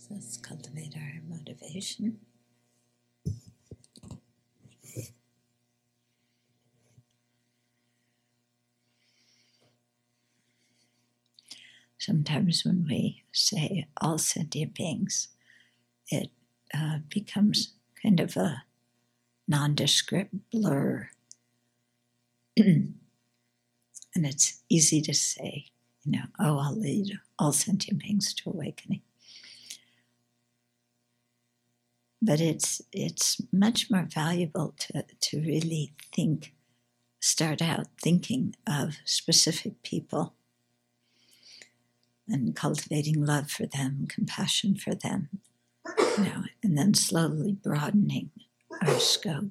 So let's cultivate our motivation. Sometimes when we say all sentient beings, it becomes kind of a nondescript blur. And it's easy to say, I'll lead all sentient beings to awakening. But it's much more valuable to really start out thinking of specific people and cultivating love for them, compassion for them, and then slowly broadening our scope.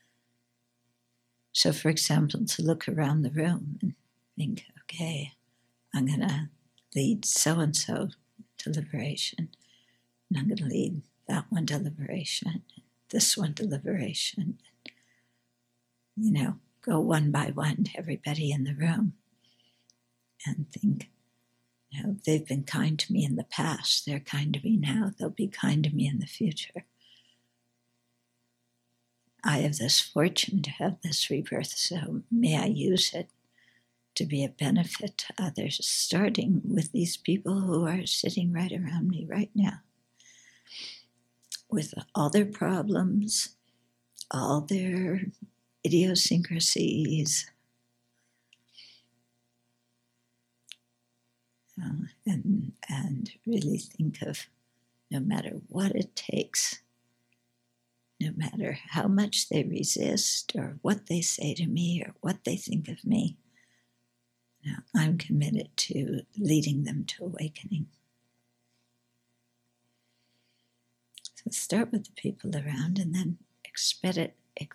So, for example, to look around the room and think, okay, I'm going to lead so-and-so to liberation, and I'm going to lead that one to liberation, this one to liberation, go one by one to everybody in the room and think, they've been kind to me in the past, they're kind to me now, they'll be kind to me in the future. I have this fortune to have this rebirth, so may I use it to be a benefit to others, starting with these people who are sitting right around me right now, with all their problems, all their idiosyncrasies, and really think of, no matter what it takes, no matter how much they resist or what they say to me or what they think of me, I'm committed to leading them to awakening. So start with the people around and then expand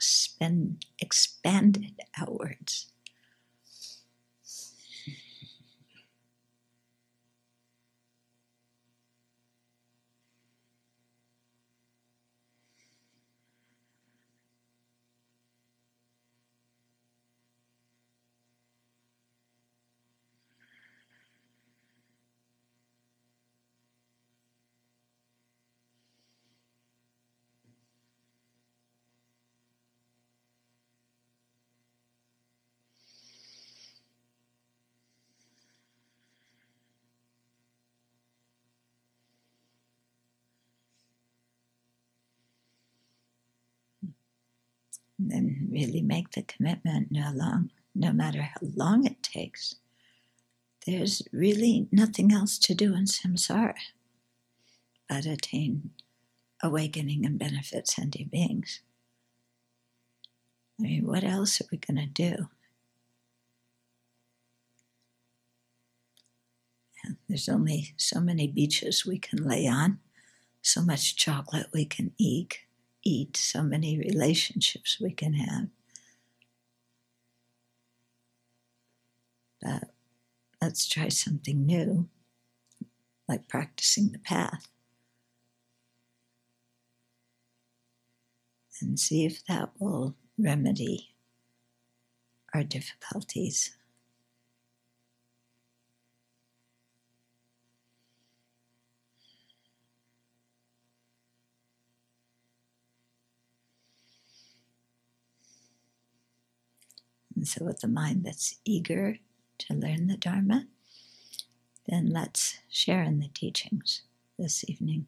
it outwards. And then really make the commitment, no matter how long it takes. There's really nothing else to do in samsara but attain awakening and benefit sentient beings. I mean, what else are we going to do? And there's only so many beaches we can lay on, so much chocolate we can eat, so many relationships we can have. But let's try something new, like practicing the path, and see if that will remedy our difficulties. And so with a mind that's eager to learn the Dharma, then let's share in the teachings this evening.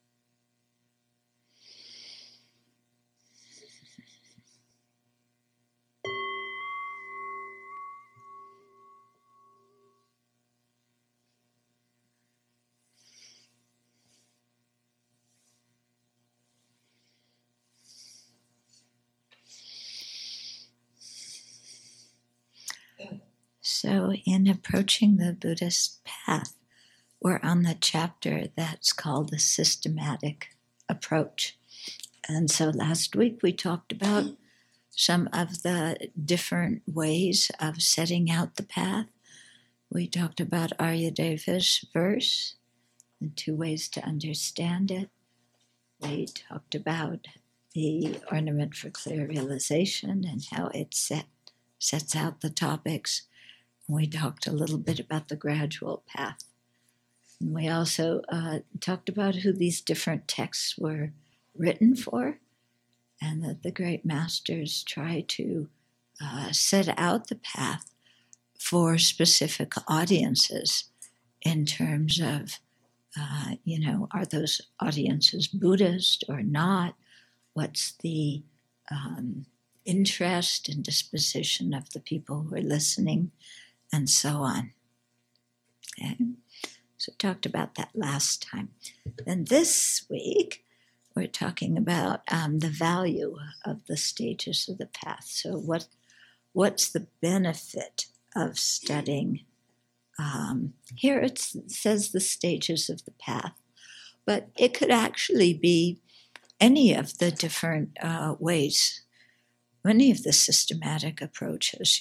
So in approaching the Buddhist path, we're on the chapter that's called the systematic approach. And so last week we talked about some of the different ways of setting out the path. We talked about Aryadeva's verse and 2 ways to understand it. We talked about the ornament for clear realization and how it sets out the topics. We talked a little bit about the gradual path. And we also talked about who these different texts were written for, and that the great masters try to set out the path for specific audiences in terms of, are those audiences Buddhist or not? What's the interest and disposition of the people who are listening, and so on. Okay, so we talked about that last time. Then this week, we're talking about the value of the stages of the path. So what's the benefit of studying? Here it says the stages of the path, but it could actually be any of the different ways, many of the systematic approaches,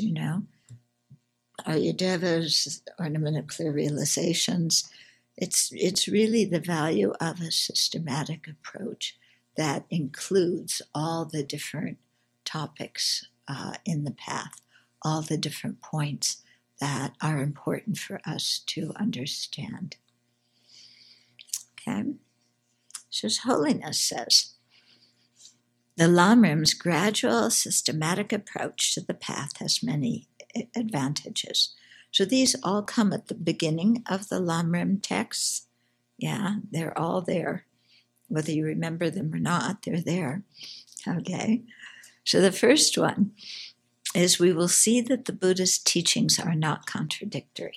Aryadevas, Ornament of Clear Realizations. It's really the value of a systematic approach that includes all the different topics in the path, all the different points that are important for us to understand. Okay? So His Holiness says, the Lamrim's gradual, systematic approach to the path has many advantages. So these all come at the beginning of the Lamrim texts. Yeah, they're all there. Whether you remember them or not, they're there. Okay? So the first one is we will see that the Buddha's teachings are not contradictory.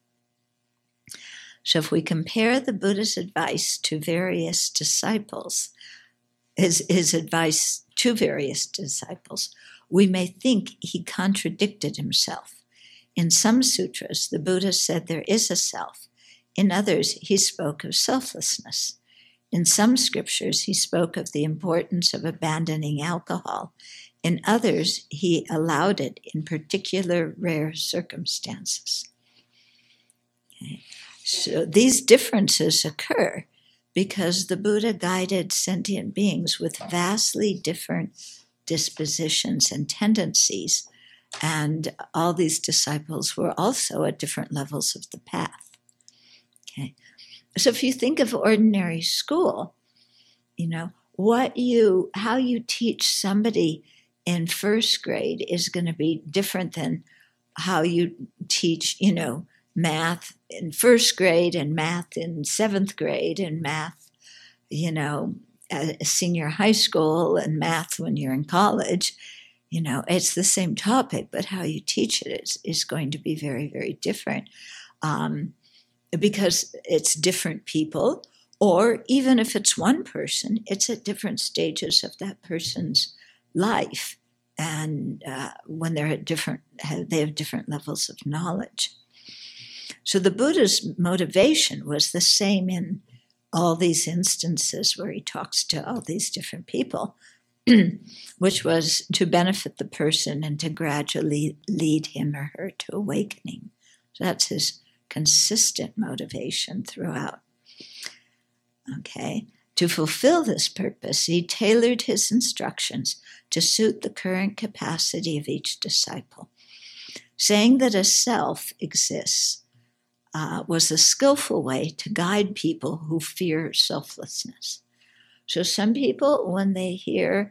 So if we compare the Buddha's advice to various disciples, his advice to various disciples, we may think he contradicted himself. In some sutras, the Buddha said there is a self. In others, he spoke of selflessness. In some scriptures, he spoke of the importance of abandoning alcohol. In others, he allowed it in particular rare circumstances. Okay. So these differences occur because the Buddha guided sentient beings with vastly different dispositions and tendencies, and all these disciples were also at different levels of the path. Okay. So if you think of ordinary school, how you teach somebody in first grade is going to be different than how you teach, math in first grade and math in seventh grade and math, senior high school and math when you're in college. It's the same topic, but how you teach it is going to be very, very different because it's different people, or even if it's one person, it's at different stages of that person's life. And when they're they have different levels of knowledge. So the Buddha's motivation was the same in all these instances where he talks to all these different people, which was to benefit the person and to gradually lead him or her to awakening. So that's his consistent motivation throughout. Okay. To fulfill this purpose, he tailored his instructions to suit the current capacity of each disciple. Saying that a self exists was a skillful way to guide people who fear selflessness. So some people, when they hear,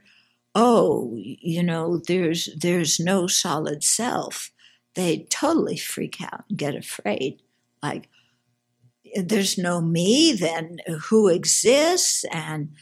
there's no solid self, they totally freak out and get afraid. Like, there's no me, then who exists? And,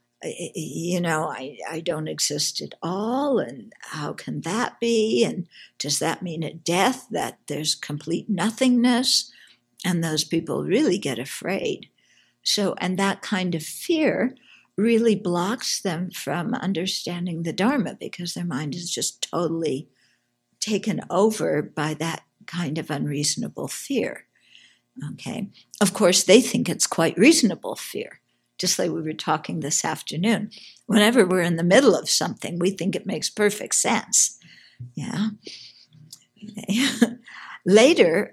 I don't exist at all. And how can that be? And does that mean at death that there's complete nothingness? And those people really get afraid. So, and that kind of fear really blocks them from understanding the Dharma because their mind is just totally taken over by that kind of unreasonable fear. Okay. Of course, they think it's quite reasonable fear, just like we were talking this afternoon. Whenever we're in the middle of something, we think it makes perfect sense. Yeah. Okay. Later,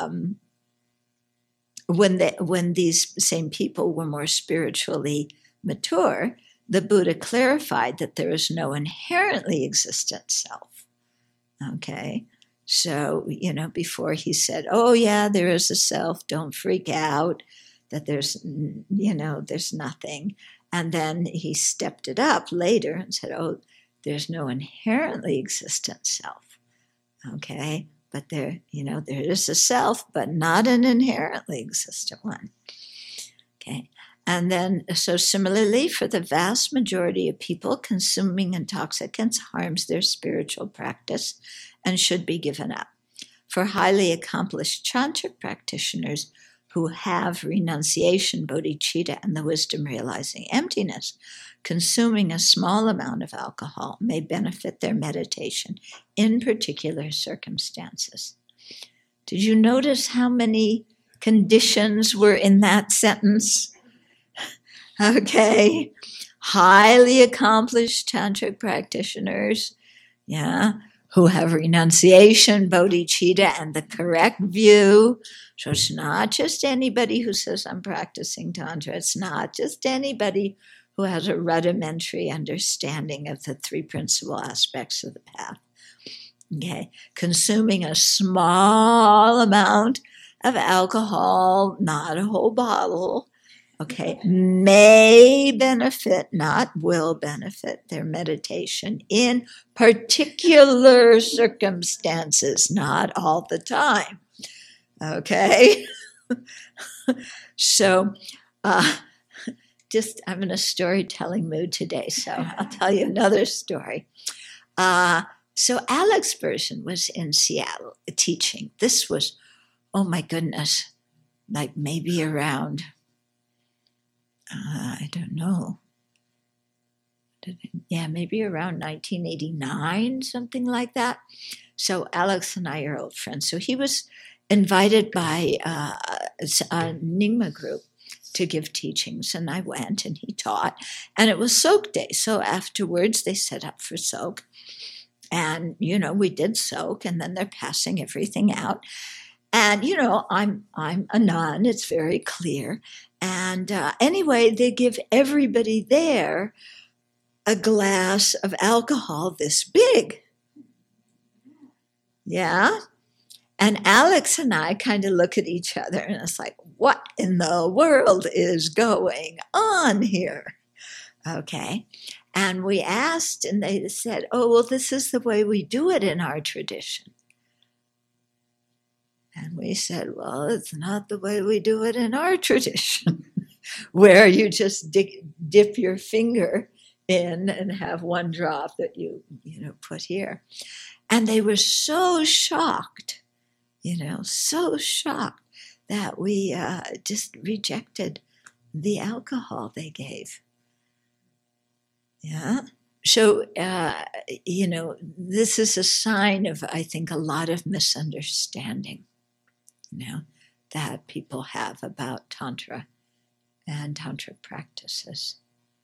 when these same people were more spiritually mature, the Buddha clarified that there is no inherently existent self. Okay. So, before he said, oh, yeah, there is a self, don't freak out, that there's nothing. And then he stepped it up later and said, oh, there's no inherently existent self. Okay. But there is a self, but not an inherently existent one. Okay. And then, so similarly, for the vast majority of people, consuming intoxicants harms their spiritual practice and should be given up. For highly accomplished tantric practitioners who have renunciation, bodhicitta, and the wisdom realizing emptiness, consuming a small amount of alcohol may benefit their meditation in particular circumstances. Did you notice how many conditions were in that sentence? Okay. Highly accomplished tantric practitioners, who have renunciation, bodhicitta, and the correct view. So it's not just anybody who says, I'm practicing Tantra. It's not just anybody who has a rudimentary understanding of the three principal aspects of the path. Okay. Consuming a small amount of alcohol, not a whole bottle, okay, may benefit, not will benefit their meditation in particular circumstances, not all the time. Okay? So, I'm in a storytelling mood today, so I'll tell you another story. So Alex Berzin was in Seattle teaching. This was, oh my goodness, like maybe around, I don't know. Maybe around 1989, something like that. So Alex and I are old friends. So he was invited by a Nyingma group to give teachings, and I went and he taught. And it was soak day. So afterwards they set up for soak. And, we did soak, and then they're passing everything out. And, I'm a nun, it's very clear. And anyway, they give everybody there a glass of alcohol this big. Yeah. And Alex and I kind of look at each other and it's like, what in the world is going on here? Okay. And we asked, and they said, oh, well, this is the way we do it in our tradition. And we said, well, it's not the way we do it in our tradition, where you just dip your finger in and have one drop that you put here. And they were so shocked, so shocked that we just rejected the alcohol they gave. Yeah. So, this is a sign of, I think, a lot of misunderstanding, that people have about Tantra and Tantric practices.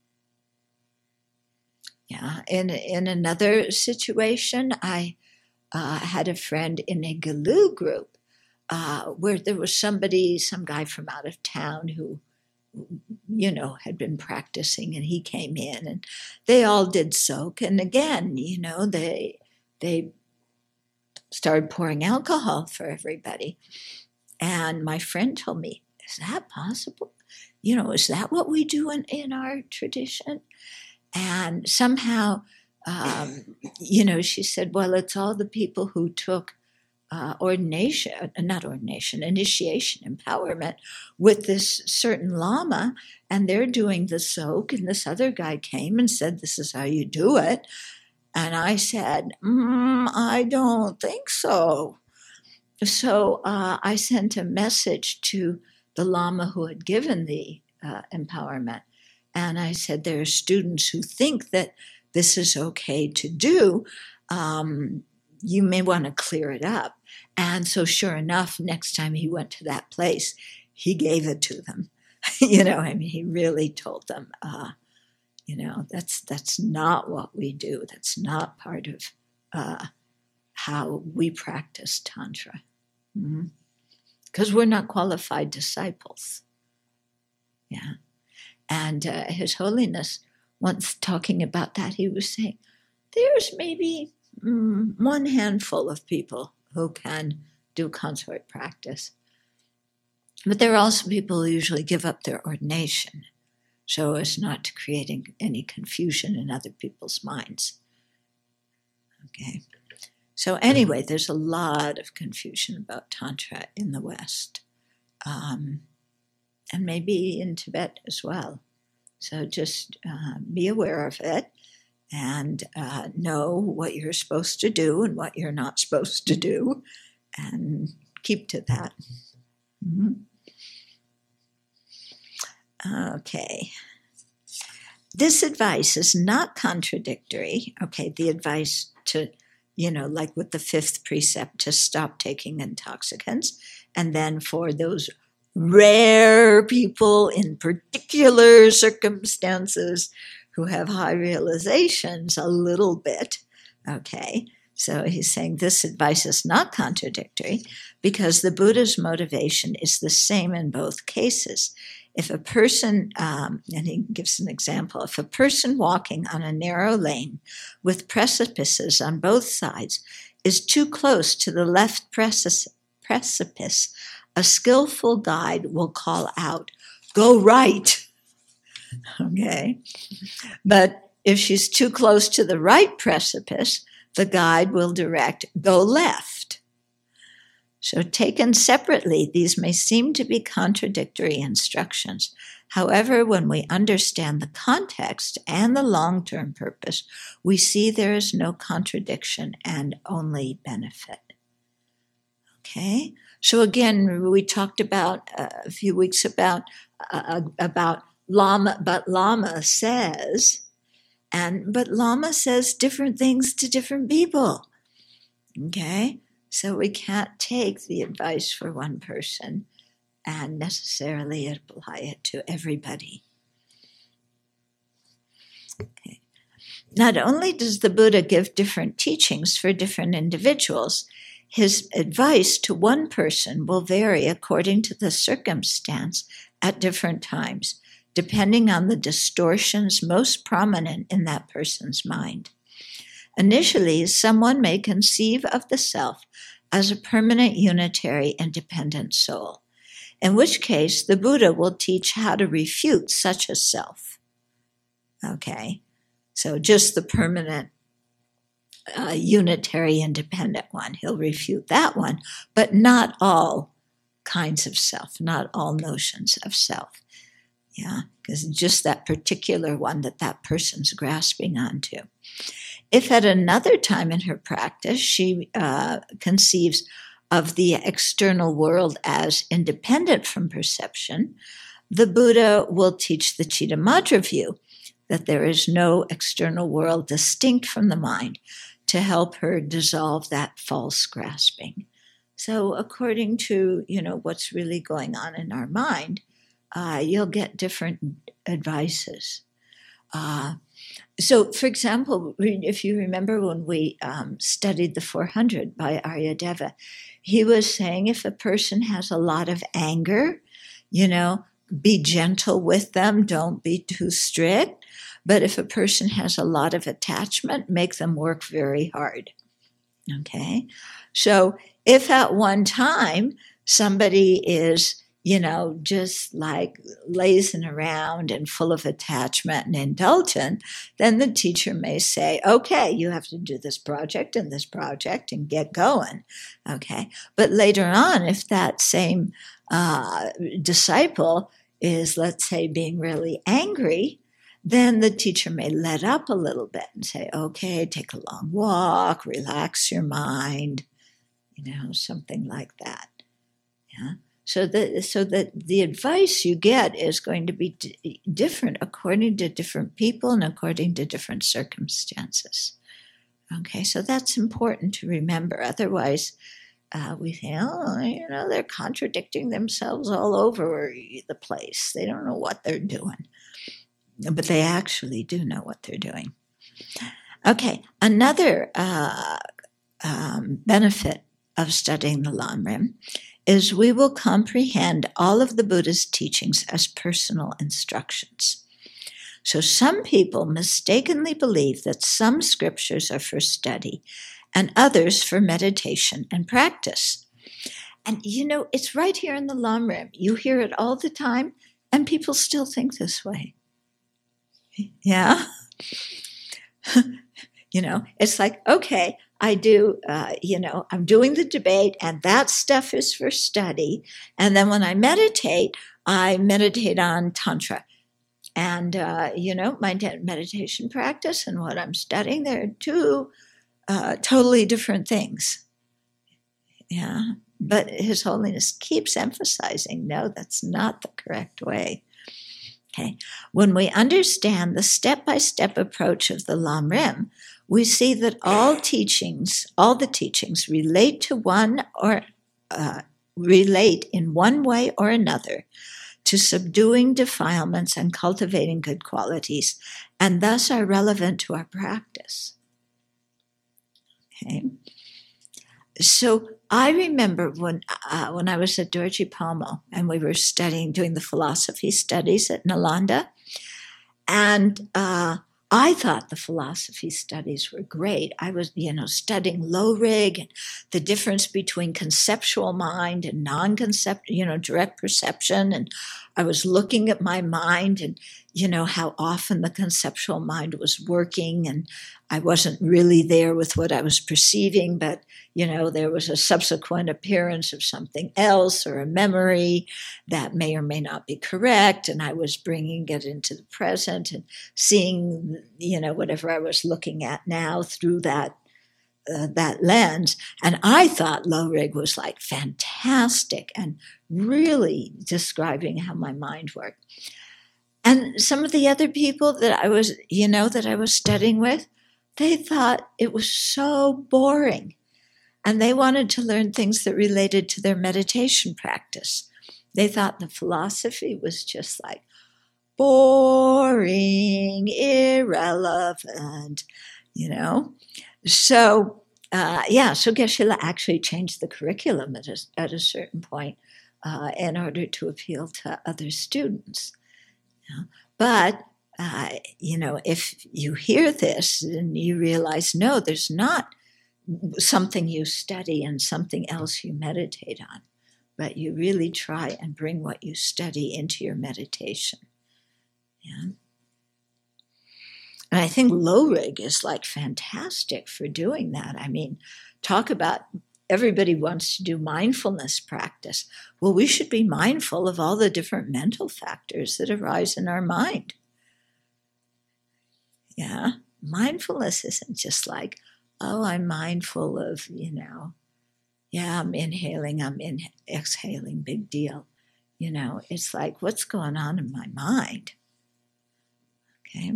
Yeah. In another situation, I had a friend in a Galu group where there was some guy from out of town who, had been practicing, and he came in and they all did soak. And again, they started pouring alcohol for everybody. And my friend told me, is that possible? Is that what we do in our tradition? And somehow, she said, well, it's all the people who took initiation, empowerment with this certain lama, and they're doing the soak, and this other guy came and said, this is how you do it. And I said, I don't think so. So I sent a message to the lama who had given the empowerment, and I said, there are students who think that this is okay to do. You may want to clear it up. And so sure enough, next time he went to that place, he gave it to them. He really told them, that's not what we do. That's not part of how we practice Tantra. Because we're not qualified disciples. Yeah. And His Holiness, once talking about that, he was saying, there's maybe one handful of people who can do consort practice. But there are also people who usually give up their ordination so as not to create any confusion in other people's minds. Okay. So anyway, there's a lot of confusion about Tantra in the West, and maybe in Tibet as well. So just be aware of it and know what you're supposed to do and what you're not supposed to do, and keep to that. Mm-hmm. Okay. This advice is not contradictory. Okay, the advice to, like with the 5th precept, to stop taking intoxicants, and then for those rare people in particular circumstances who have high realizations, a little bit. Okay, so he's saying this advice is not contradictory because the Buddha's motivation is the same in both cases. If a person, and he gives an example, if a person walking on a narrow lane with precipices on both sides is too close to the left precipice, a skillful guide will call out, "Go right." Okay. But if she's too close to the right precipice, the guide will direct, "Go left." So taken separately, these may seem to be contradictory instructions. However, when we understand the context and the long-term purpose, we see there is no contradiction and only benefit. Okay? So again, we talked about a few weeks about Lama, but Lama says different things to different people. Okay? So we can't take the advice for one person and necessarily apply it to everybody. Okay. Not only does the Buddha give different teachings for different individuals, his advice to one person will vary according to the circumstance at different times, depending on the distortions most prominent in that person's mind. Initially, someone may conceive of the self as a permanent, unitary, independent soul, in which case the Buddha will teach how to refute such a self. Okay, so just the permanent, unitary, independent one. He'll refute that one, but not all kinds of self, not all notions of self. Yeah, because just that particular one that person's grasping onto. If at another time in her practice she conceives of the external world as independent from perception, the Buddha will teach the Chittamatra view, that there is no external world distinct from the mind, to help her dissolve that false grasping. So according to, what's really going on in our mind, you'll get different advices. So, for example, if you remember when we studied the 400 by Aryadeva, he was saying if a person has a lot of anger, be gentle with them, don't be too strict. But if a person has a lot of attachment, make them work very hard. Okay? So if at one time somebody is just like lazing around and full of attachment and indulgent, then the teacher may say, okay, you have to do this project and get going. Okay. But later on, if that same disciple is, let's say, being really angry, then the teacher may let up a little bit and say, okay, take a long walk, relax your mind, something like that. Yeah. So that the advice you get is going to be different according to different people and according to different circumstances. Okay, so that's important to remember. Otherwise, we think, they're contradicting themselves all over the place. They don't know what they're doing. But they actually do know what they're doing. Okay, another benefit of studying the Lamrim is we will comprehend all of the Buddha's teachings as personal instructions. So some people mistakenly believe that some scriptures are for study and others for meditation and practice. And it's right here in the Lamrim. You hear it all the time, and people still think this way. Yeah? It's like, okay, I do, I'm doing the debate, and that stuff is for study. And then when I meditate on Tantra. And, my meditation practice and what I'm studying, they're two totally different things. Yeah. But His Holiness keeps emphasizing, no, that's not the correct way. Okay. When we understand the step-by-step approach of the Lamrim, we see that all the teachings relate to relate in one way or another to subduing defilements and cultivating good qualities, and thus are relevant to our practice. Okay. So I remember when I was at Dorji Palmo and we were doing the philosophy studies at Nalanda, and I thought the philosophy studies were great. I was, studying Lorig and the difference between conceptual mind and non-conceptual, direct perception. And I was looking at my mind and, how often the conceptual mind was working, and I wasn't really there with what I was perceiving, but, there was a subsequent appearance of something else or a memory that may or may not be correct. And I was bringing it into the present and seeing, whatever I was looking at now through that lens. And I thought Lorig was like fantastic and really describing how my mind worked. And some of the other people that I was, that I was studying with, they thought it was so boring. And they wanted to learn things that related to their meditation practice. They thought the philosophy was just like boring, irrelevant, So, so Geshe-la actually changed the curriculum at a certain point in order to appeal to other students. But, if you hear this and you realize, no, there's not something you study and something else you meditate on, but you really try and bring what you study into your meditation. Yeah. And I think Lorig is like fantastic for doing that. I mean, talk about everybody wants to do mindfulness practice. Well, we should be mindful of all the different mental factors that arise in our mind. Yeah. Mindfulness isn't just like, oh, I'm mindful of, I'm inhaling, I'm exhaling, big deal. It's like, what's going on in my mind? Okay.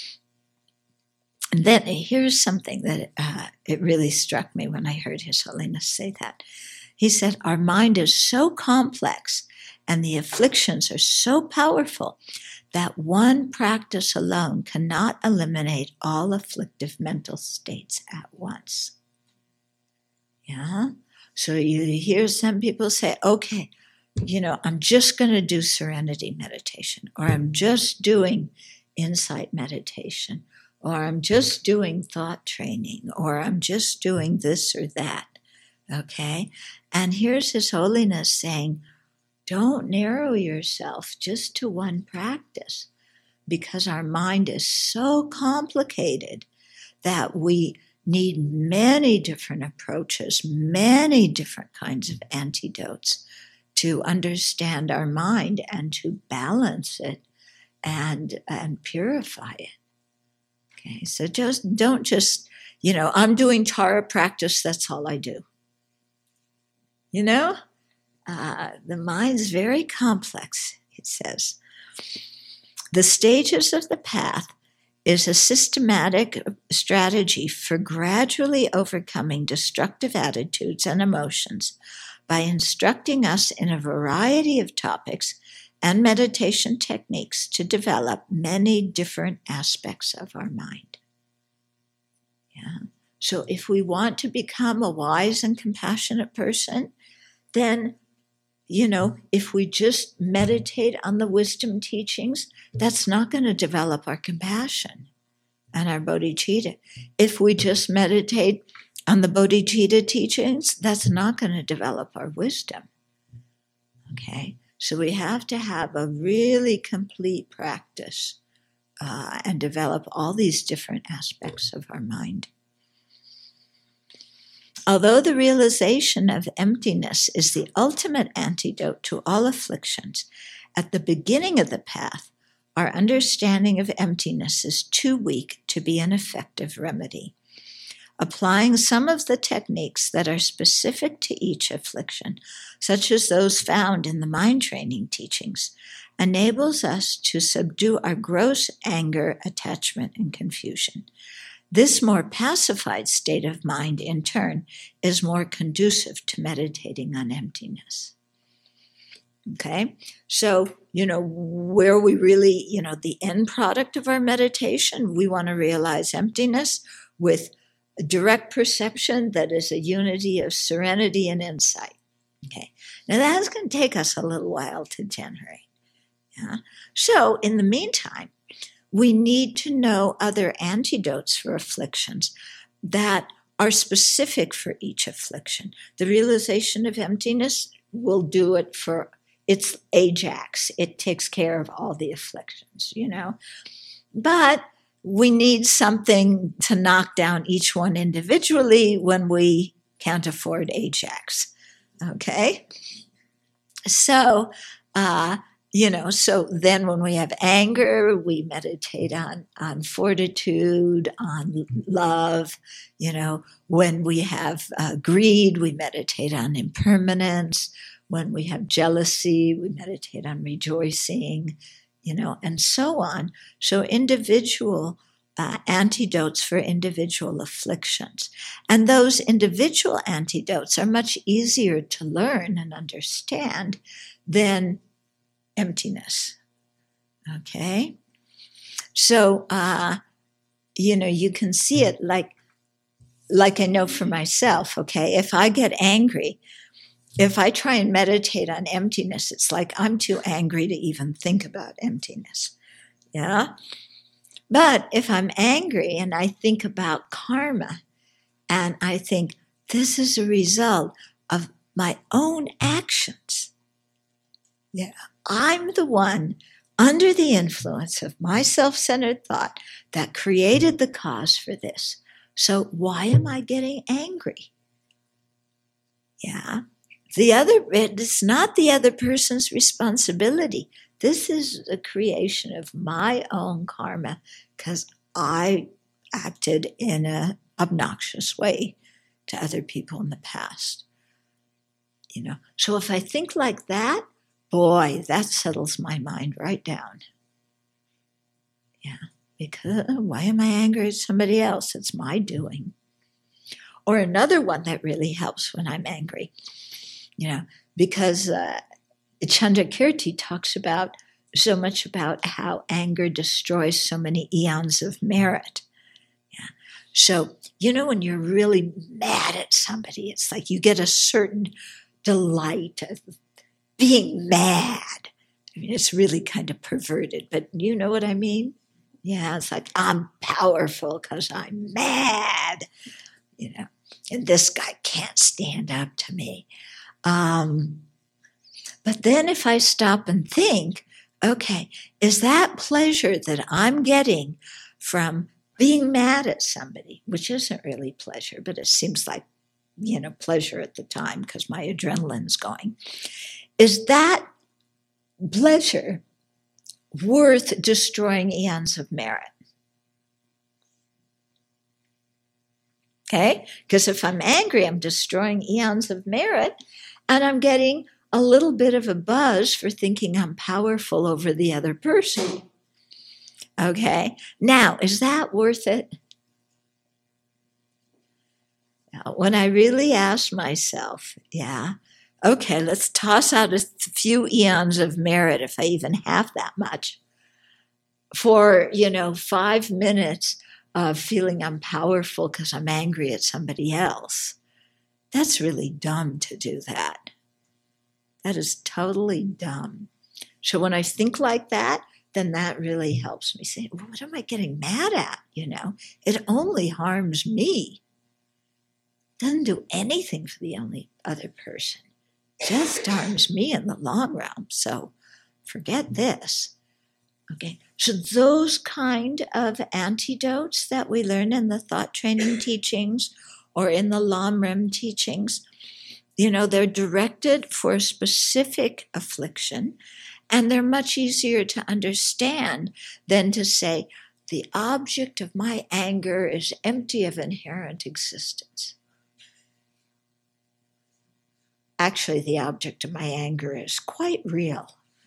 And then here's something that it really struck me when I heard His Holiness say that. He said, our mind is so complex and the afflictions are so powerful that one practice alone cannot eliminate all afflictive mental states at once. Yeah? So you hear some people say, okay, I'm just going to do serenity meditation, or I'm just doing insight meditation, or I'm just doing thought training, or I'm just doing this or that. Okay? And here's His Holiness saying, don't narrow yourself just to one practice, because our mind is so complicated that we need many different approaches, many different kinds of antidotes to understand our mind and to balance it and purify it. Okay, so don't just, I'm doing Tara practice, that's all I do. The mind's very complex, it says. The stages of the path is a systematic strategy for gradually overcoming destructive attitudes and emotions by instructing us in a variety of topics and meditation techniques to develop many different aspects of our mind. Yeah. So if we want to become a wise and compassionate person, then, if we just meditate on the wisdom teachings, that's not going to develop our compassion and our bodhicitta. If we just meditate on the Bodhicitta teachings, that's not going to develop our wisdom. Okay? So we have to have a really complete practice and develop all these different aspects of our mind. Although the realization of emptiness is the ultimate antidote to all afflictions, at the beginning of the path, our understanding of emptiness is too weak to be an effective remedy. Applying some of the techniques that are specific to each affliction, such as those found in the mind training teachings, enables us to subdue our gross anger, attachment, and confusion. This more pacified state of mind, in turn, is more conducive to meditating on emptiness. Okay? So, where we really, the end product of our meditation, we want to realize emptiness with direct perception that is a unity of serenity and insight. Okay? Now, that's going to take us a little while to generate. Yeah? So, in the meantime, we need to know other antidotes for afflictions that are specific for each affliction. The realization of emptiness will do it for its Ajax. It takes care of all the afflictions, But we need something to knock down each one individually when we can't afford Ajax. Okay? So, so then when we have anger, we meditate on fortitude, on love. When we have greed, we meditate on impermanence. When we have jealousy, we meditate on rejoicing, and so on. So individual antidotes for individual afflictions. And those individual antidotes are much easier to learn and understand than emptiness. Okay? So, you can see it like I know for myself, okay? If I get angry, if I try and meditate on emptiness, it's like I'm too angry to even think about emptiness. Yeah? But if I'm angry and I think about karma, and I think this is a result of my own actions, yeah, I'm the one under the influence of my self-centered thought that created the cause for this. So why am I getting angry? Yeah. It's not the other person's responsibility. This is a creation of my own karma because I acted in an obnoxious way to other people in the past. So if I think like that, boy, that settles my mind right down. Yeah, because why am I angry at somebody else? It's my doing. Or another one that really helps when I'm angry, because Chandrakirti talks about so much about how anger destroys so many eons of merit. Yeah. So, when you're really mad at somebody, it's like you get a certain delight of being mad. I mean, it's really kind of perverted, but you know what I mean? Yeah, it's like I'm powerful because I'm mad, and this guy can't stand up to me. But then if I stop and think, okay, is that pleasure that I'm getting from being mad at somebody, which isn't really pleasure, but it seems like, pleasure at the time because my adrenaline's going. Is that pleasure worth destroying eons of merit? Okay? Because if I'm angry, I'm destroying eons of merit, and I'm getting a little bit of a buzz for thinking I'm powerful over the other person. Okay? Now, is that worth it? Now, when I really ask myself, okay, let's toss out a few eons of merit, if I even have that much, for, 5 minutes of feeling I'm powerful because I'm angry at somebody else. That's really dumb to do that. That is totally dumb. So when I think like that, then that really helps me say, well, what am I getting mad at? It only harms me. doesn't do anything for the only other person. Just harms me in the long run. So forget this. Okay, so those kind of antidotes that we learn in the thought training teachings or in the Lam-Rim teachings, they're directed for a specific affliction, and they're much easier to understand than to say, the object of my anger is empty of inherent existence. Actually, the object of my anger is quite real.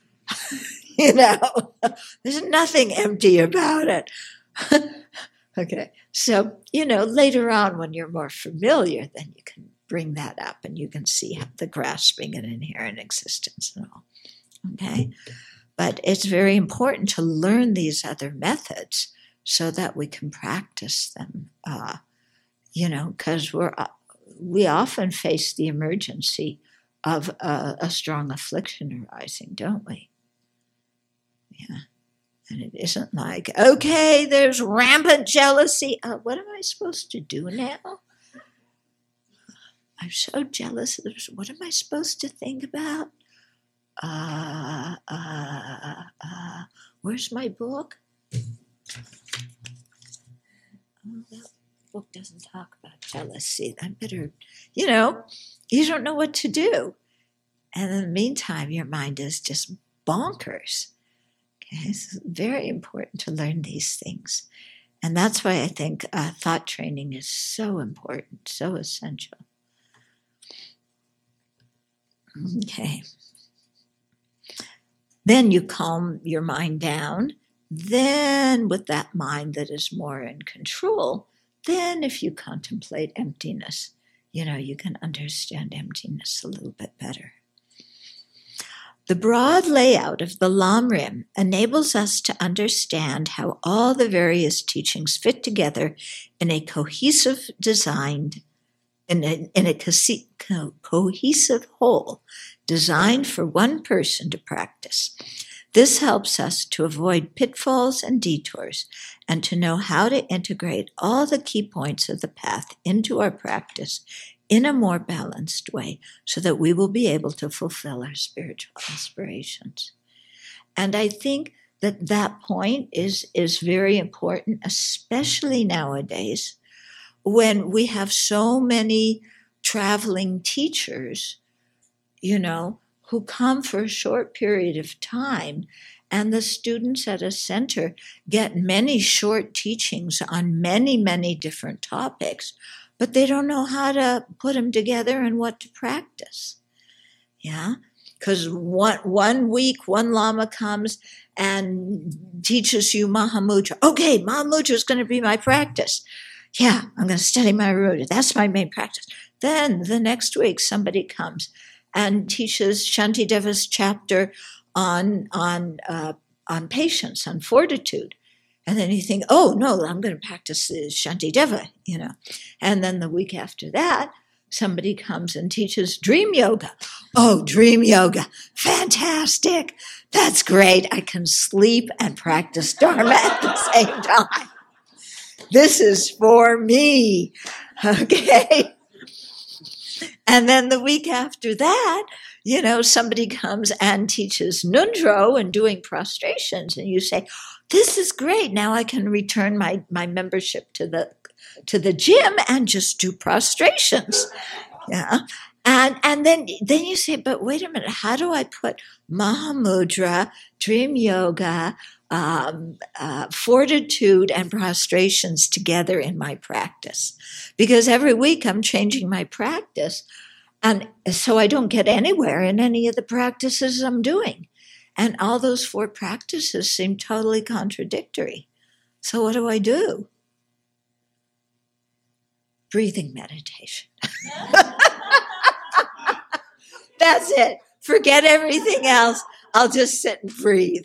There's nothing empty about it. Okay, so, later on when you're more familiar, then you can bring that up and you can see the grasping and inherent existence and all. Okay, but it's very important to learn these other methods so that we can practice them, because we often face the emergency of a strong affliction arising, don't we? Yeah. And it isn't like, okay, there's rampant jealousy. What am I supposed to do now? I'm so jealous. What am I supposed to think about? Where's my book? Oh, that book doesn't talk about jealousy. I better, you don't know what to do. And in the meantime, your mind is just bonkers. Okay, it's very important to learn these things. And that's why I think thought training is so important, so essential. Okay. Then you calm your mind down. Then with that mind that is more in control, then if you contemplate emptiness, you can understand emptiness a little bit better. The broad layout of the Lam-Rim enables us to understand how all the various teachings fit together in a cohesive design, in a cohesive whole designed for one person to practice. This helps us to avoid pitfalls and detours and to know how to integrate all the key points of the path into our practice in a more balanced way so that we will be able to fulfill our spiritual aspirations. And I think that point is very important, especially nowadays when we have so many traveling teachers, who come for a short period of time, and the students at a center get many short teachings on many, many different topics, but they don't know how to put them together and what to practice. Yeah, because one week, one Lama comes and teaches you Mahamudra. Okay, Mahamudra is going to be my practice. Yeah, I'm going to study my Mudra. That's my main practice. Then the next week, somebody comes and teaches Shantideva's chapter on patience, on fortitude. And then you think, oh, no, I'm going to practice the Shantideva, And then the week after that, somebody comes and teaches dream yoga. Oh, dream yoga. Fantastic. That's great. I can sleep and practice Dharma at the same time. This is for me. Okay. And then the week after that, somebody comes and teaches Nundro and doing prostrations. And you say, this is great. Now I can return my membership to the gym and just do prostrations. Yeah. And then you say, but wait a minute, how do I put Mahamudra, dream yoga, fortitude, and prostrations together in my practice? Because every week I'm changing my practice, and so I don't get anywhere in any of the practices I'm doing. And all those 4 practices seem totally contradictory. So what do I do? Breathing meditation. That's it. Forget everything else. I'll just sit and breathe.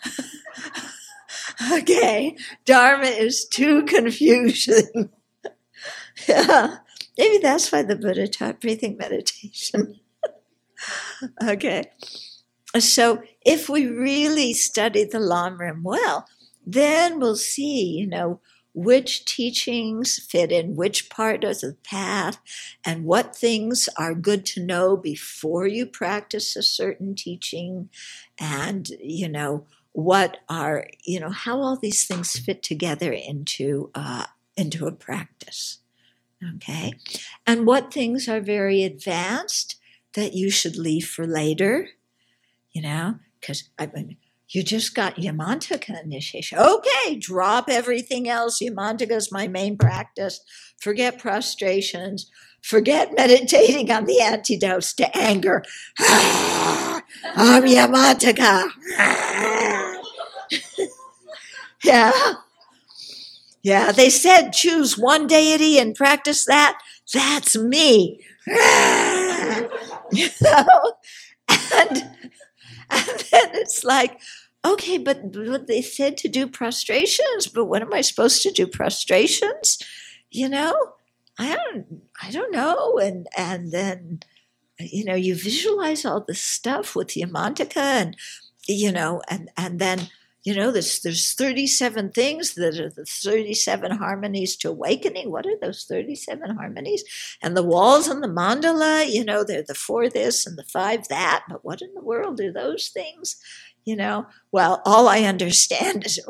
Okay. Dharma is too confusing. Yeah. Maybe that's why the Buddha taught breathing meditation. Okay. So if we really study the Lam-Rim well, then we'll see, which teachings fit in which part of the path and what things are good to know before you practice a certain teaching, and, what are, how all these things fit together into a practice. Okay? And what things are very advanced that you should leave for later, because you just got Yamantaka initiation. Okay, drop everything else. Yamantaka is my main practice. Forget prostrations. Forget meditating on the antidotes to anger. I'm Yamantaka. Yeah, they said choose one deity and practice that. That's me. And then it's like, okay, but they said to do prostrations, but when am I supposed to do prostrations? I don't know. And then, you visualize all this stuff with Yamantaka and then, there's 37 things that are the 37 harmonies to awakening. What are those 37 harmonies? And the walls on the mandala, they're the 4 this and the 5 that. But what in the world are those things? Well, all I understand is,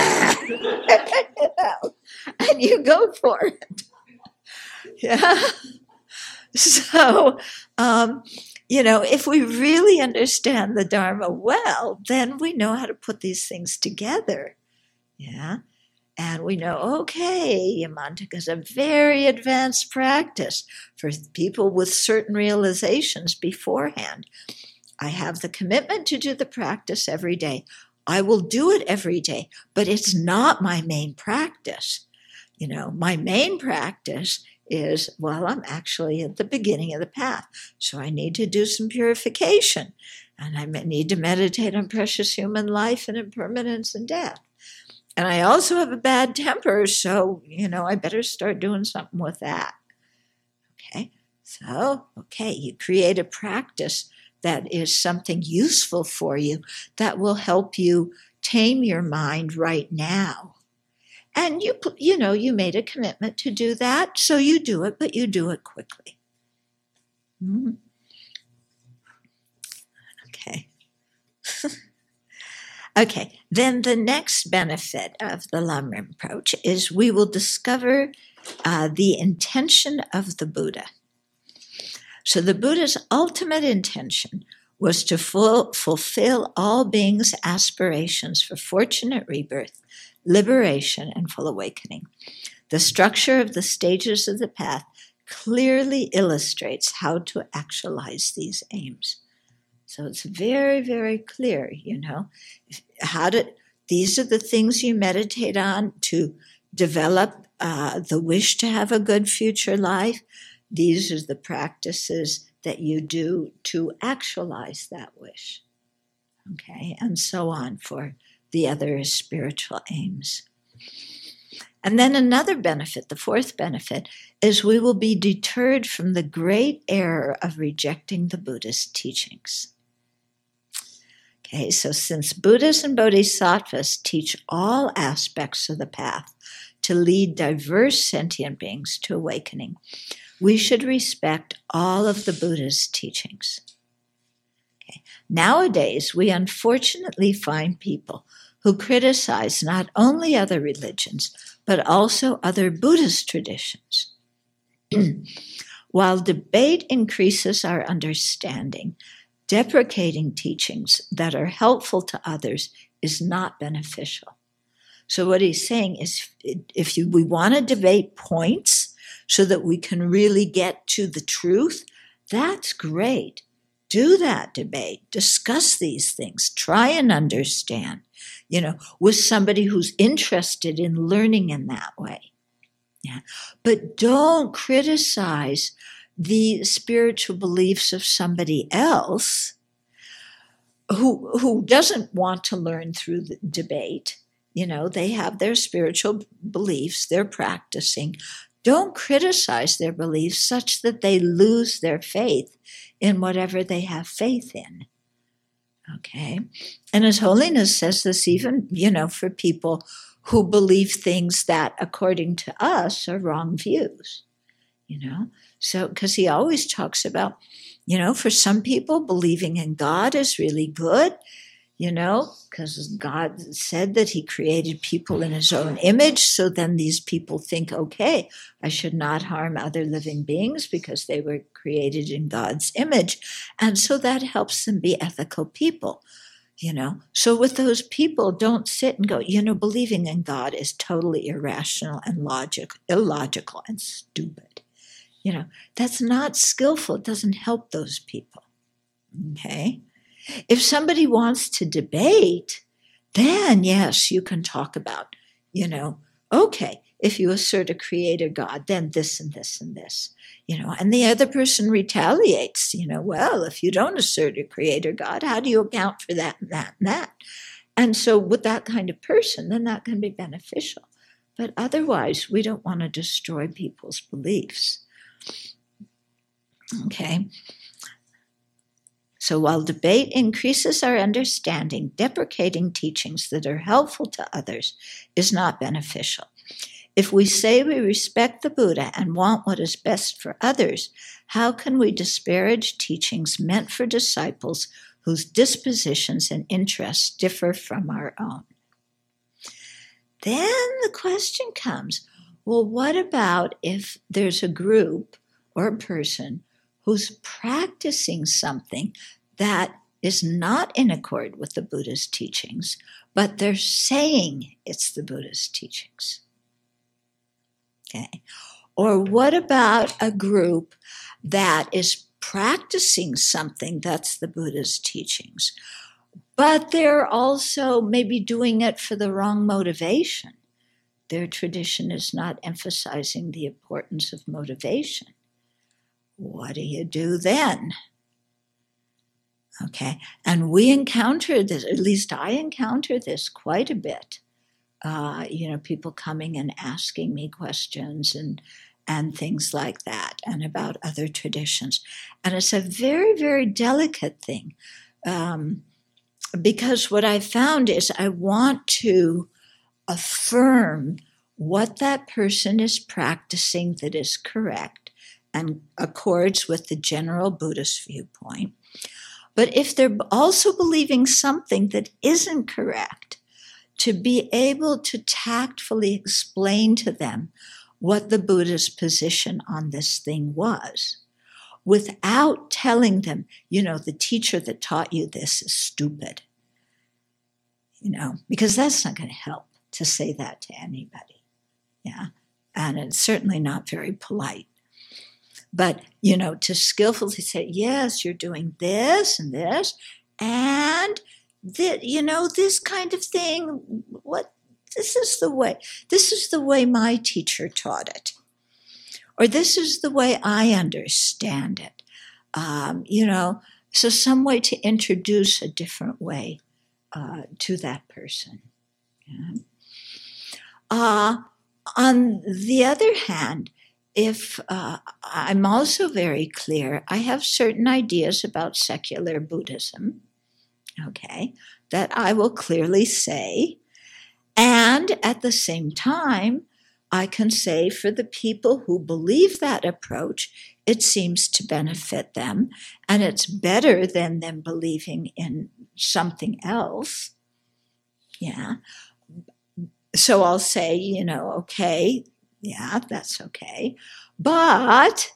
and you go for it. Yeah. So, if we really understand the Dharma well, then we know how to put these things together. Yeah. And we know, okay, Yamantaka is a very advanced practice for people with certain realizations beforehand. I have the commitment to do the practice every day. I will do it every day, but it's not my main practice. My main practice is, I'm actually at the beginning of the path. So I need to do some purification. And I need to meditate on precious human life and impermanence and death. And I also have a bad temper, so, I better start doing something with that. Okay? So, you create a practice that is something useful for you that will help you tame your mind right now. And you made a commitment to do that, so you do it, but you do it quickly. Mm-hmm. Okay. Okay, then the next benefit of the Lamrim approach is we will discover the intention of the Buddha. So the Buddha's ultimate intention was to fulfill all beings' aspirations for fortunate rebirth, liberation, and full awakening. The structure of the stages of the path clearly illustrates how to actualize these aims. So it's very, very clear, these are the things you meditate on to develop the wish to have a good future life. These are the practices that you do to actualize that wish. Okay, and so on for the other spiritual aims. And then another benefit, the fourth benefit, is we will be deterred from the great error of rejecting the Buddha's teachings. Okay, so since Buddhas and Bodhisattvas teach all aspects of the path to lead diverse sentient beings to awakening, we should respect all of the Buddha's teachings. Okay. Nowadays, we unfortunately find people who criticize not only other religions, but also other Buddhist traditions. While debate increases our understanding, deprecating teachings that are helpful to others is not beneficial. So what he's saying is, we want to debate points so that we can really get to the truth, that's great. Do that debate. Discuss these things. Try and understand, with somebody who's interested in learning in that way. Yeah. But don't criticize the spiritual beliefs of somebody else who doesn't want to learn through the debate. They have their spiritual beliefs, they're practicing. Don't criticize their beliefs such that they lose their faith in whatever they have faith in. Okay? And His Holiness says this even, for people who believe things that, according to us, are wrong views. So because he always talks about, for some people, believing in God is really good, because God said that he created people in his own image. So then these people think, okay, I should not harm other living beings because they were created in God's image. And so that helps them be ethical people. So with those people, don't sit and go, believing in God is totally irrational and illogical and stupid. That's not skillful. It doesn't help those people. Okay? If somebody wants to debate, then yes, you can talk about, okay, if you assert a creator God, then this and this and this, and the other person retaliates, well, if you don't assert a creator God, how do you account for that and that and that? And so with that kind of person, then that can be beneficial. But otherwise, we don't want to destroy people's beliefs. Okay? So while debate increases our understanding, deprecating teachings that are helpful to others is not beneficial. If we say we respect the Buddha and want what is best for others, how can we disparage teachings meant for disciples whose dispositions and interests differ from our own? Then the question comes, well, what about if there's a group or a person who's practicing something that is not in accord with the Buddha's teachings, but they're saying it's the Buddha's teachings? Okay. Or what about a group that is practicing something that's the Buddha's teachings, but they're also maybe doing it for the wrong motivation? Their tradition is not emphasizing the importance of motivation. What do you do then? Okay, and we encounter this, at least I encounter this quite a bit. People coming and asking me questions and things like that, and about other traditions. And it's a very, very delicate thing, because what I found is I want to affirm what that person is practicing that is correct and accords with the general Buddhist viewpoint. But if they're also believing something that isn't correct, to be able to tactfully explain to them what the Buddha's position on this thing was, without telling them, the teacher that taught you this is stupid. Because that's not going to help to say that to anybody. Yeah. And it's certainly not very polite. But, to skillfully say, yes, you're doing this and this, and this kind of thing, this is the way my teacher taught it. Or this is the way I understand it. So some way to introduce a different way to that person. Yeah. On the other hand, if I'm also very clear, I have certain ideas about secular Buddhism, okay, that I will clearly say. And at the same time, I can say for the people who believe that approach, it seems to benefit them, and it's better than them believing in something else. Yeah. So I'll say, okay, yeah, that's okay. But,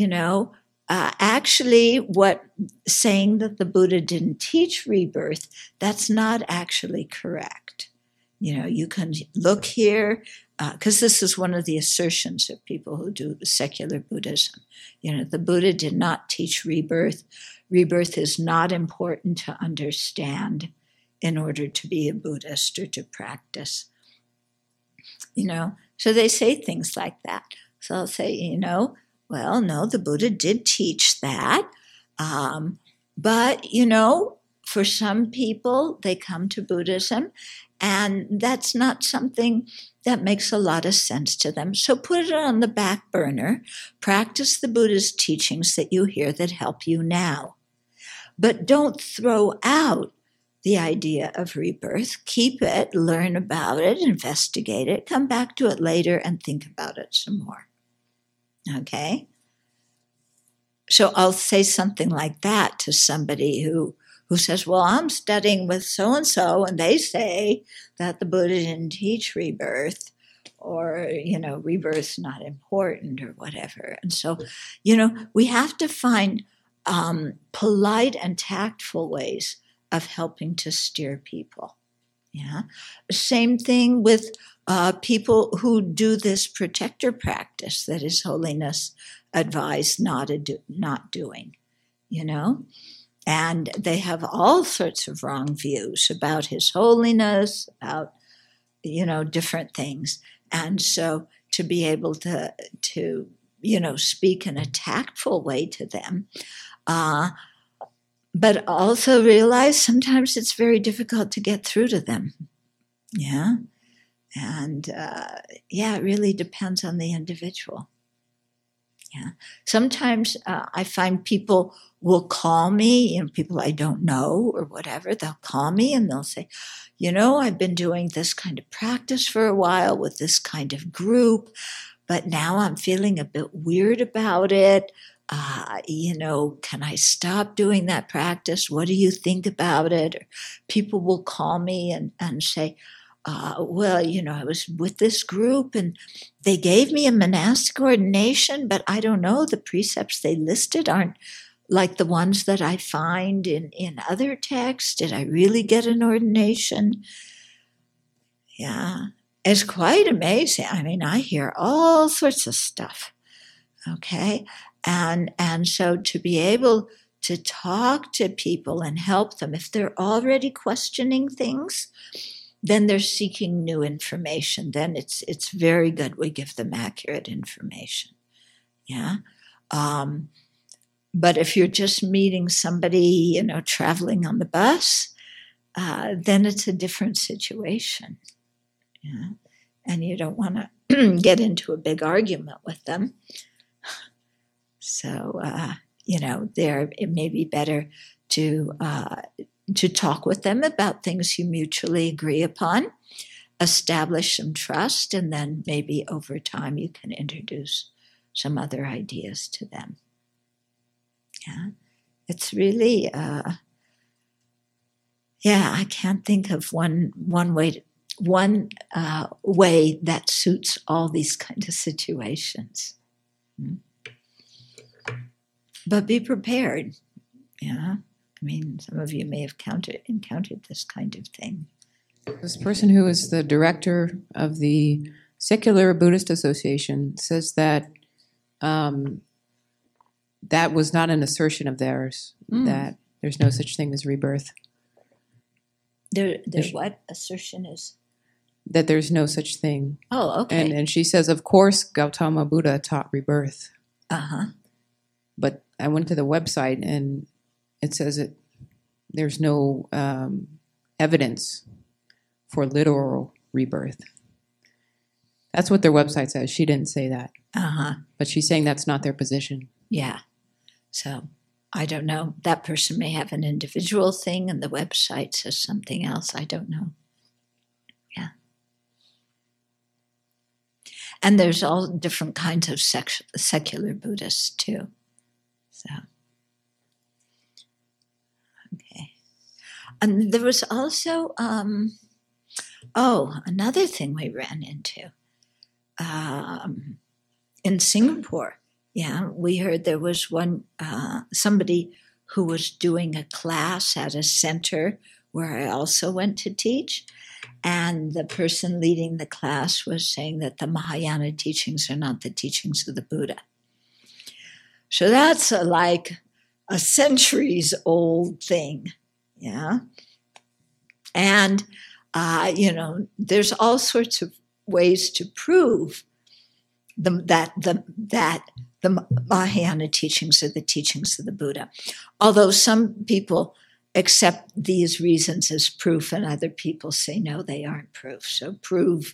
actually what saying that the Buddha didn't teach rebirth, that's not actually correct. You can look here, because this is one of the assertions of people who do secular Buddhism. The Buddha did not teach rebirth. Rebirth is not important to understand in order to be a Buddhist or to practice. So they say things like that. So I'll say, well, no, the Buddha did teach that. But, for some people, they come to Buddhism, and that's not something that makes a lot of sense to them. So put it on the back burner. Practice the Buddha's teachings that you hear that help you now. But don't throw out the idea of rebirth, keep it, learn about it, investigate it, come back to it later and think about it some more. Okay? So I'll say something like that to somebody who says, well, I'm studying with so-and-so, and they say that the Buddha didn't teach rebirth, or, rebirth's not important or whatever. And so, we have to find polite and tactful ways of helping to steer people. Yeah. Same thing with people who do this protector practice that His Holiness advised not doing, and they have all sorts of wrong views about His Holiness, about, different things. And so to be able to speak in a tactful way to them, but also realize sometimes it's very difficult to get through to them. Yeah. And it really depends on the individual. Yeah. Sometimes I find people will call me, people I don't know or whatever, they'll call me and they'll say, I've been doing this kind of practice for a while with this kind of group, but now I'm feeling a bit weird about it. Can I stop doing that practice? What do you think about it? Or people will call me and say, I was with this group and they gave me a monastic ordination, but I don't know, the precepts they listed aren't like the ones that I find in other texts. Did I really get an ordination? Yeah, it's quite amazing. I mean, I hear all sorts of stuff. Okay. And so to be able to talk to people and help them, if they're already questioning things, then they're seeking new information. Then it's very good we give them accurate information. Yeah. But if you're just meeting somebody, traveling on the bus, then it's a different situation. Yeah. And you don't want to get into a big argument with them. So, it may be better to talk with them about things you mutually agree upon, establish some trust, and then maybe over time you can introduce some other ideas to them. Yeah, it's really, I can't think of one way that suits all these kind of situations. But be prepared. Yeah. I mean, some of you may have encountered this kind of thing. This person who is the director of the Secular Buddhist Association says that that was not an assertion of theirs, that there's no such thing as rebirth. There's what assertion is? That there's no such thing. Oh, okay. And she says, of course, Gautama Buddha taught rebirth. Uh-huh. But I went to the website and it says there's no evidence for literal rebirth. That's what their website says. She didn't say that. Uh-huh. But she's saying that's not their position. Yeah. So I don't know. That person may have an individual thing and the website says something else. I don't know. Yeah. And there's all different kinds of secular Buddhists too. So, okay. And there was also, another thing we ran into in Singapore. Yeah, we heard there was somebody who was doing a class at a center where I also went to teach. And the person leading the class was saying that the Mahayana teachings are not the teachings of the Buddha. So that's like a centuries old thing, yeah? And, there's all sorts of ways to prove that the Mahayana teachings are the teachings of the Buddha. Although some people accept these reasons as proof and other people say, no, they aren't proof. So prove,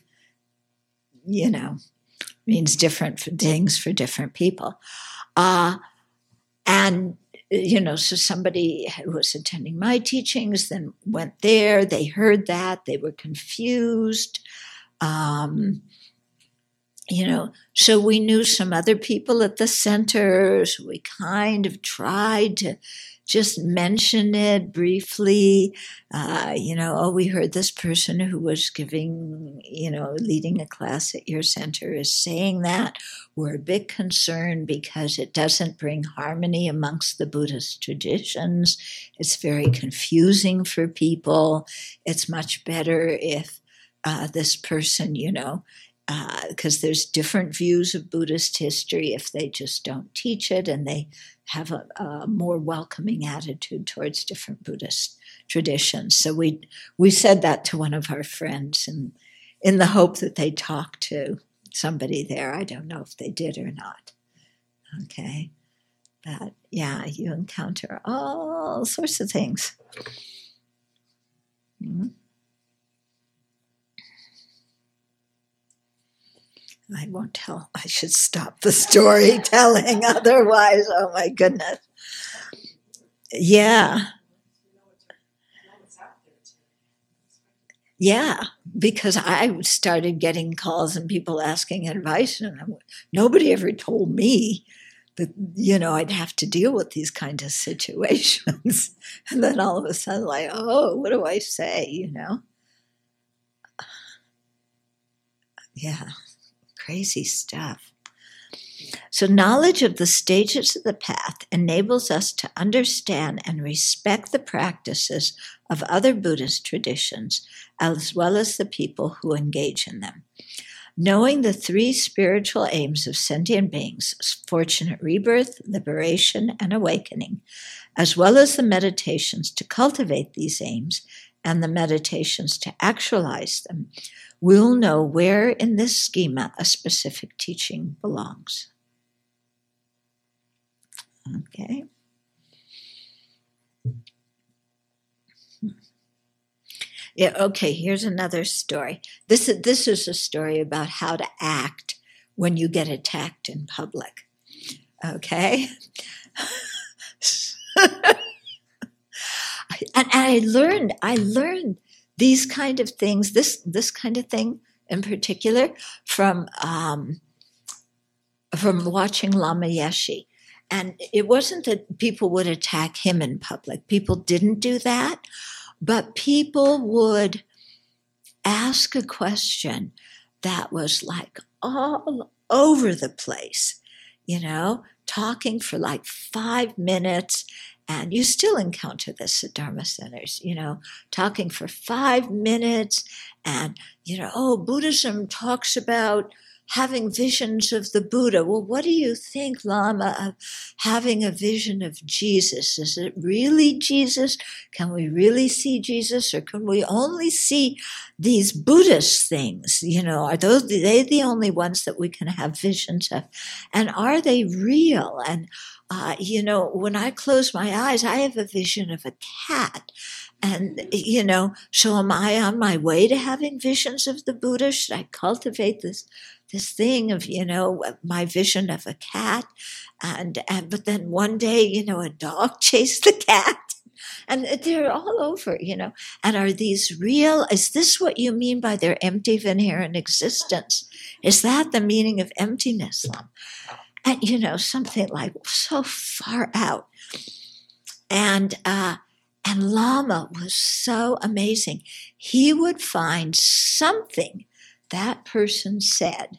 means different things for different people. And so somebody who was attending my teachings then went there, they heard that, they were confused. So we knew some other people at the center, so we kind of tried to just mention it briefly. We heard this person who was giving, leading a class at your center is saying that. We're a bit concerned because it doesn't bring harmony amongst the Buddhist traditions. It's very confusing for people. It's much better if this person, because there's different views of Buddhist history if they just don't teach it and they have a more welcoming attitude towards different Buddhist traditions. So we said that to one of our friends and in the hope that they talk to somebody there. I don't know if they did or not. Okay. But yeah, you encounter all sorts of things. Mm-hmm. I won't tell. I should stop the storytelling. Otherwise, oh my goodness. Yeah. Yeah, because I started getting calls and people asking advice, and nobody ever told me that, I'd have to deal with these kind of situations. And then all of a sudden, like, oh, what do I say, Yeah. Crazy stuff. So knowledge of the stages of the path enables us to understand and respect the practices of other Buddhist traditions, as well as the people who engage in them. Knowing the three spiritual aims of sentient beings, fortunate rebirth, liberation, and awakening, as well as the meditations to cultivate these aims and the meditations to actualize them, we'll know where in this schema a specific teaching belongs. Okay. Yeah, okay, here's another story. This is a story about how to act when you get attacked in public. Okay? And I learned these kind of things, this kind of thing in particular, from watching Lama Yeshe. And it wasn't that people would attack him in public. People didn't do that. But people would ask a question that was like all over the place, talking for like 5 minutes. And you still encounter this at Dharma centers, talking for 5 minutes. And, Buddhism talks about having visions of the Buddha. Well, what do you think, Lama, of having a vision of Jesus? Is it really Jesus? Can we really see Jesus? Or can we only see these Buddhist things? Are they the only ones that we can have visions of? And are they real? And, when I close my eyes, I have a vision of a cat. And, so am I on my way to having visions of the Buddha? Should I cultivate this thing of, my vision of a cat? But then one day, a dog chased the cat. And they're all over, And are these real? Is this what you mean by their empty of inherent existence? Is that the meaning of emptiness? And, something like so far out. And Lama was so amazing. He would find something that person said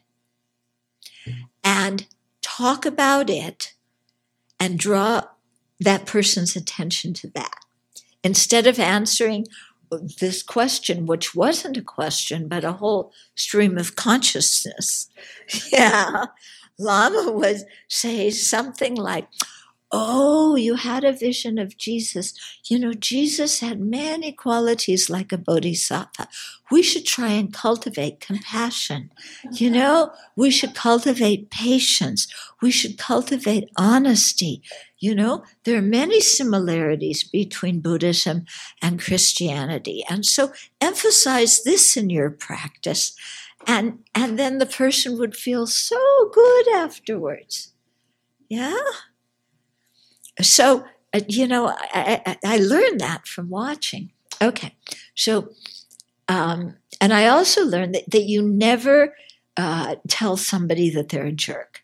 and talk about it and draw that person's attention to that. Instead of answering this question, which wasn't a question, but a whole stream of consciousness. Yeah. Lama would say something like, oh, you had a vision of Jesus. Jesus had many qualities like a bodhisattva. We should try and cultivate compassion. We should cultivate patience. We should cultivate honesty. There are many similarities between Buddhism and Christianity. And so emphasize this in your practice. And then the person would feel so good afterwards. Yeah? So I learned that from watching. Okay, so, and I also learned that you never tell somebody that they're a jerk.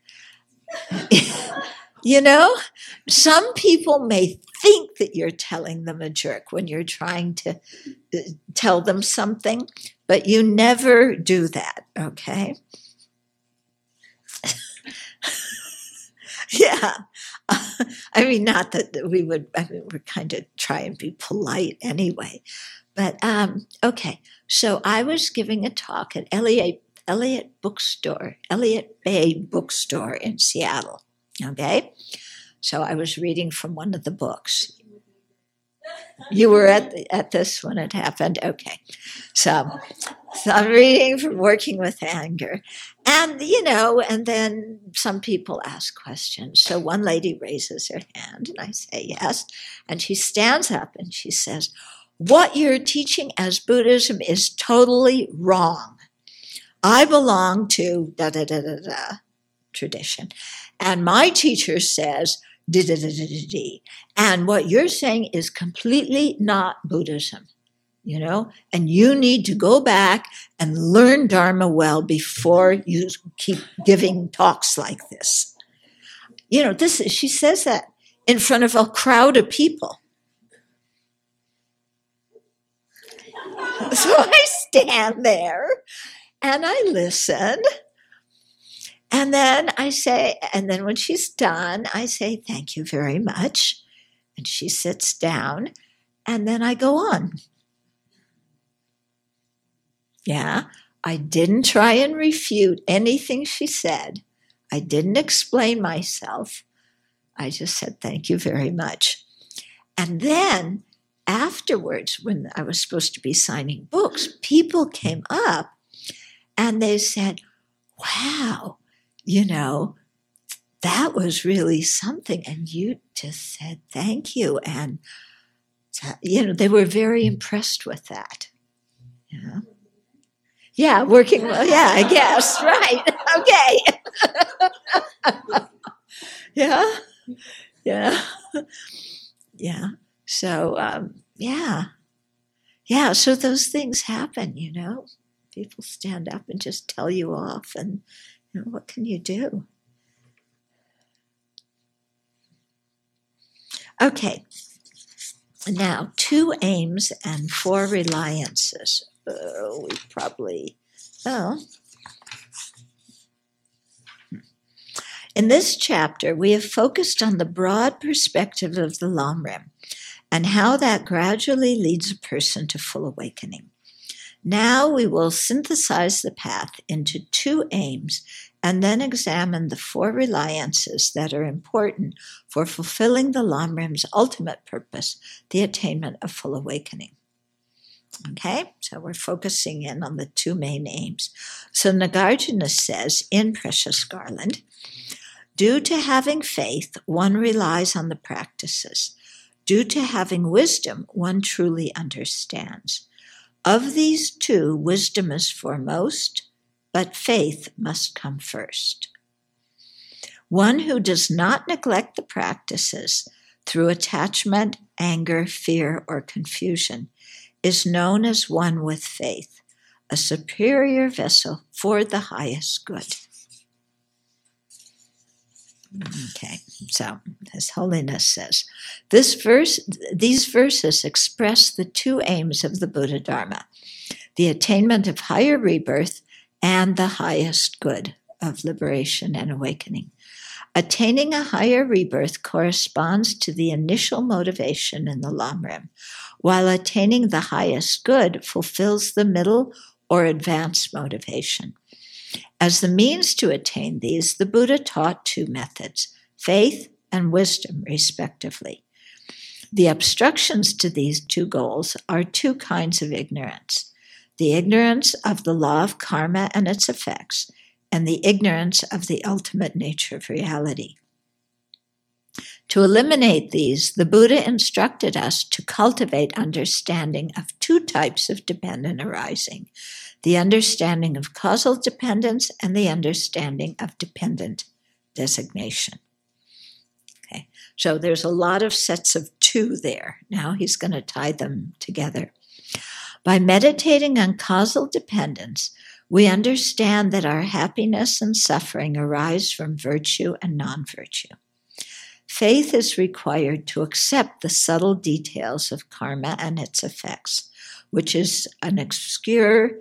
Some people may think that you're telling them a jerk when you're trying to tell them something, but you never do that, okay? Yeah. Not that we would, we're kind of try and be polite anyway. But, okay, so I was giving a talk at Elliott Bay Bookstore in Seattle, okay? So I was reading from one of the books. You were at this when it happened? Okay. So I'm reading from Working with Anger. And, and then some people ask questions. So one lady raises her hand and I say yes. And she stands up and she says, "What you're teaching as Buddhism is totally wrong. I belong to da-da-da-da-da tradition. And my teacher says da-da-da-da-da-da. And what you're saying is completely not Buddhism, and you need to go back and learn Dharma well before you keep giving talks like this." She says that in front of a crowd of people. So I stand there and I listen. And then when she's done, I say, "Thank you very much." And she sits down, and then I go on. Yeah, I didn't try and refute anything she said. I didn't explain myself. I just said, "Thank you very much." And then afterwards, when I was supposed to be signing books, people came up and they said, "Wow, that was really something. And you just said thank you." And, they were very impressed with that. Yeah, working well. Yeah, I guess. Right. Okay. Yeah. Yeah. Yeah. So, yeah. So those things happen, People stand up and just tell you off, and what can you do? Okay. Now, 2 aims and 4 reliances. In this chapter, we have focused on the broad perspective of the Lamrim and how that gradually leads a person to full awakening. Now we will synthesize the path into 2 aims and then examine the 4 reliances that are important for fulfilling the Lamrim's ultimate purpose, the attainment of full awakening. Okay, so we're focusing in on the 2 main aims. So Nagarjuna says in Precious Garland, "Due to having faith, one relies on the practices. Due to having wisdom, one truly understands. Of these 2, wisdom is foremost, but faith must come first. One who does not neglect the practices through attachment, anger, fear, or confusion is known as one with faith, a superior vessel for the highest good." Okay, so His Holiness says, these verses express the 2 aims of the Buddha Dharma, the attainment of higher rebirth and the highest good of liberation and awakening. Attaining a higher rebirth corresponds to the initial motivation in the Lamrim, while attaining the highest good fulfills the middle or advanced motivation. As the means to attain these, the Buddha taught 2 methods, faith and wisdom, respectively. The obstructions to these 2 goals are 2 kinds of ignorance: the ignorance of the law of karma and its effects, and the ignorance of the ultimate nature of reality. To eliminate these, the Buddha instructed us to cultivate understanding of 2 types of dependent arising, the understanding of causal dependence and the understanding of dependent designation. Okay, So there's a lot of sets of two there. Now he's going to tie them together. By meditating on causal dependence, we understand that our happiness and suffering arise from virtue and non-virtue. Faith is required to accept the subtle details of karma and its effects, which is an obscure,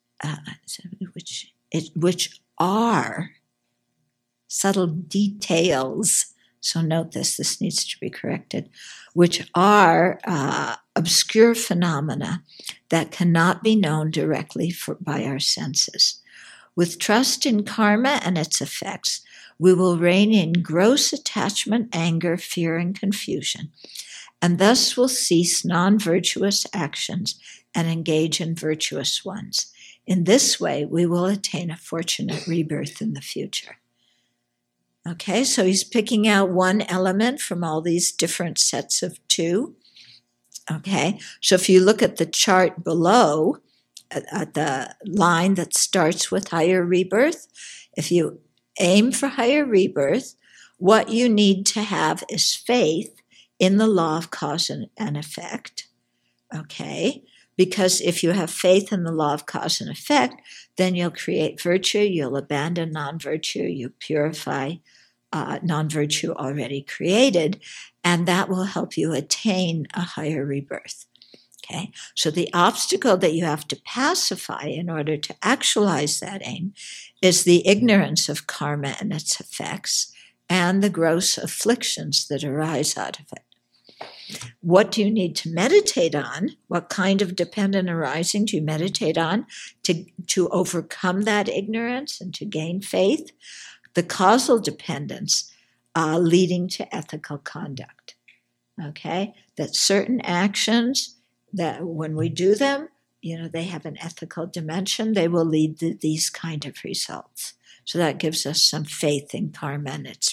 which are subtle details. So note this needs to be corrected, which are obscure phenomena that cannot be known directly by our senses. With trust in karma and its effects, we will rein in gross attachment, anger, fear, and confusion, and thus will cease non-virtuous actions and engage in virtuous ones. In this way, we will attain a fortunate rebirth in the future. Okay, so he's picking out one element from all these different sets of two. Okay, so if you look at the chart below, at the line that starts with higher rebirth, if you aim for higher rebirth, what you need to have is faith in the law of cause and effect. Okay, because if you have faith in the law of cause and effect, then you'll create virtue, you'll abandon non-virtue, you purify non-virtue already created, and that will help you attain a higher rebirth. Okay, so the obstacle that you have to pacify in order to actualize that aim is the ignorance of karma and its effects and the gross afflictions that arise out of it. What do you need to meditate on? What kind of dependent arising do you meditate on to overcome that ignorance and to gain faith? The causal dependence leading to ethical conduct. Okay, that certain actions, that when we do them, they have an ethical dimension, they will lead to these kind of results. So that gives us some faith in karma and its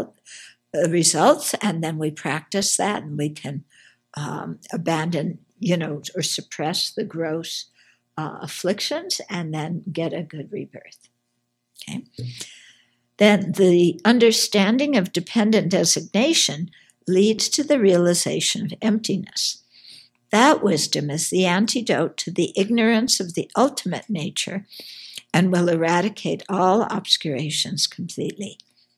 results, and then we practice that, and we can abandon, or suppress the gross afflictions, and then get a good rebirth. Okay. Then the understanding of dependent designation leads to the realization of emptiness. That wisdom is the antidote to the ignorance of the ultimate nature and will eradicate all obscurations completely.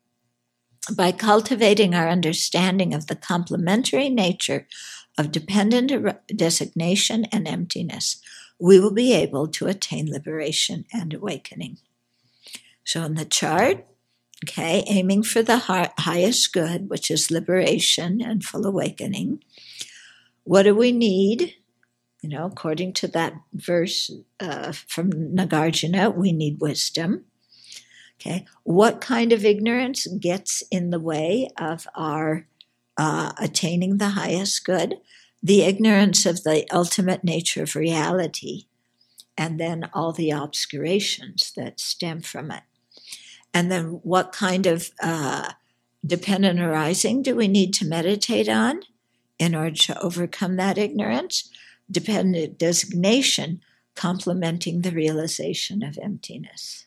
By cultivating our understanding of the complementary nature of dependent designation and emptiness, we will be able to attain liberation and awakening. So in the chart, okay, aiming for the highest good, which is liberation and full awakening. What do we need? According to that verse from Nagarjuna, we need wisdom. Okay, what kind of ignorance gets in the way of our attaining the highest good? The ignorance of the ultimate nature of reality, and then all the obscurations that stem from it. And then what kind of dependent arising do we need to meditate on in order to overcome that ignorance? Dependent designation, complementing the realization of emptiness.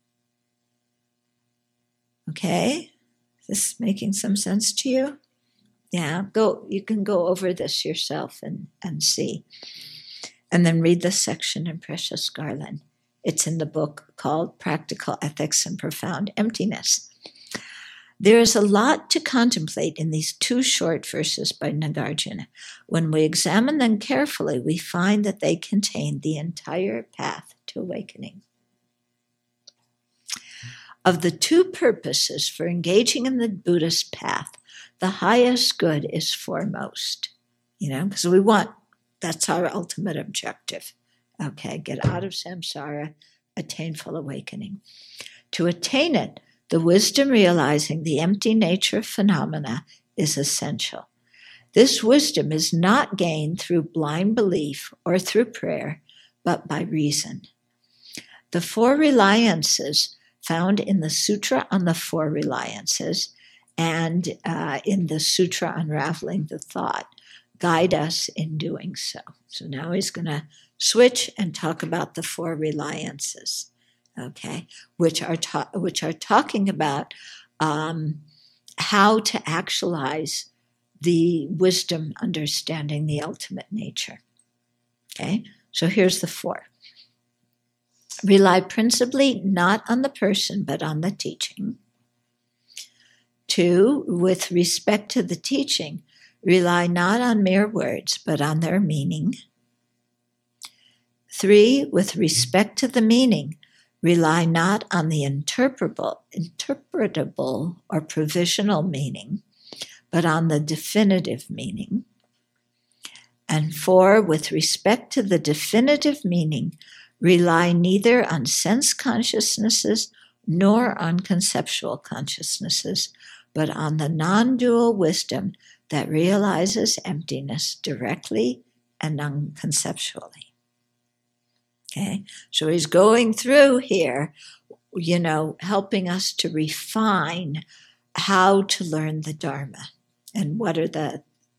Okay? Is this making some sense to you? Yeah, you can go over this yourself and see. And then read this section in Precious Garland. It's in the book called Practical Ethics and Profound Emptiness. There is a lot to contemplate in these two short verses by Nagarjuna. When we examine them carefully, we find that they contain the entire path to awakening. Of the two purposes for engaging in the Buddhist path, the highest good is foremost, because that's our ultimate objective. Okay, get out of samsara, attain full awakening. To attain it, the wisdom realizing the empty nature of phenomena is essential. This wisdom is not gained through blind belief or through prayer, but by reason. The four reliances found in the Sutra on the Four Reliances and in the Sutra Unraveling the Thought guide us in doing so. So now he's going to switch and talk about the four reliances, okay, which are talking about how to actualize the wisdom understanding the ultimate nature. Okay, so here's the 4. Rely principally not on the person, but on the teaching. 2, with respect to the teaching, rely not on mere words, but on their meaning. 3, with respect to the meaning, rely not on the interpretable or provisional meaning, but on the definitive meaning. And 4, with respect to the definitive meaning, rely neither on sense consciousnesses nor on conceptual consciousnesses, but on the non-dual wisdom that realizes emptiness directly and non-conceptually. Okay, so he's going through here, helping us to refine how to learn the Dharma and what are the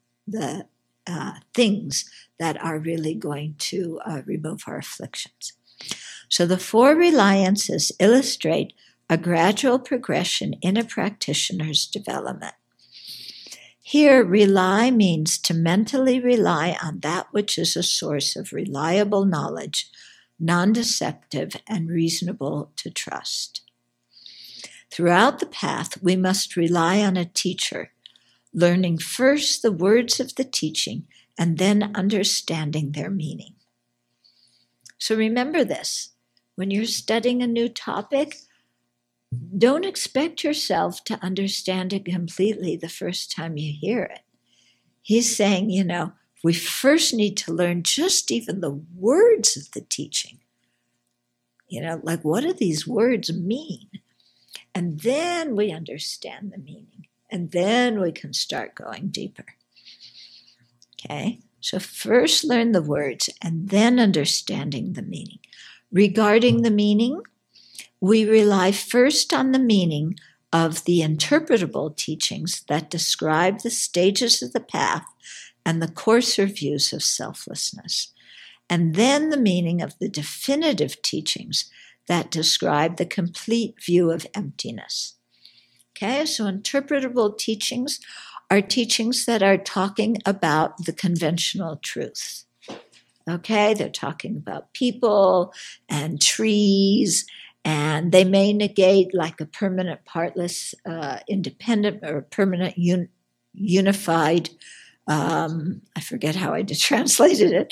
things that are really going to remove our afflictions. So the 4 reliances illustrate a gradual progression in a practitioner's development. Here, rely means to mentally rely on that which is a source of reliable knowledge, non-deceptive and reasonable to trust. Throughout the path, we must rely on a teacher, learning first the words of the teaching and then understanding their meaning. So remember this, when you're studying a new topic, don't expect yourself to understand it completely the first time you hear it. He's saying, we first need to learn just even the words of the teaching. Like what do these words mean? And then we understand the meaning. And then we can start going deeper. Okay, so first learn the words and then understanding the meaning. Regarding the meaning, we rely first on the meaning of the interpretable teachings that describe the stages of the path and the coarser views of selflessness, and then the meaning of the definitive teachings that describe the complete view of emptiness. Okay, so interpretable teachings are teachings that are talking about the conventional truth. Okay, they're talking about people and trees, and they may negate like a permanent partless independent or a permanent unified, I forget how I translated it,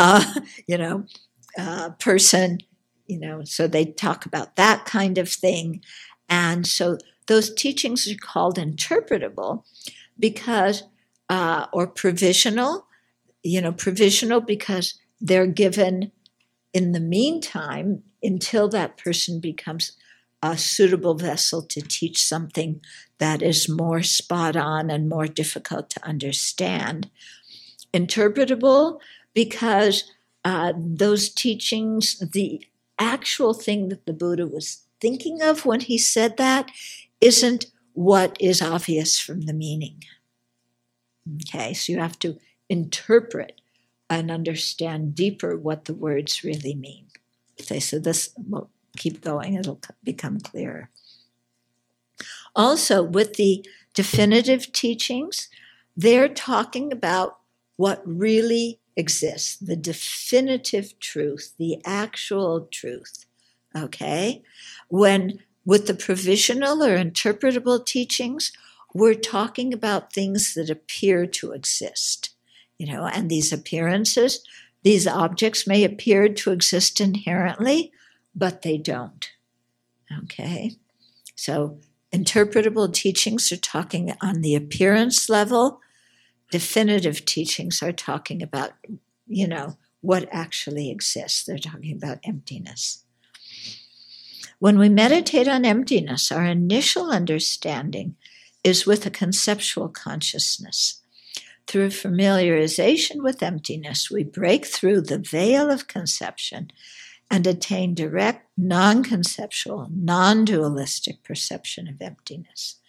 person, so they talk about that kind of thing. And so those teachings are called interpretable because, or provisional, provisional because they're given in the meantime until that person becomes a suitable vessel to teach something that is more spot on and more difficult to understand. Interpretable because those teachings, the actual thing that the Buddha was thinking of when he said that isn't what is obvious from the meaning. Okay, so you have to interpret and understand deeper what the words really mean. Okay, so this will keep going, it'll become clearer. Also, with the definitive teachings, they're talking about what really exists, the definitive truth, the actual truth. Okay? When with the provisional or interpretable teachings, we're talking about things that appear to exist. And these appearances, these objects may appear to exist inherently, but they don't. Okay? So interpretable teachings are talking on the appearance level. Definitive teachings are talking about, what actually exists. They're talking about emptiness. When we meditate on emptiness, our initial understanding is with a conceptual consciousness. Through familiarization with emptiness, we break through the veil of conception and attain direct, non-conceptual, non-dualistic perception of emptiness.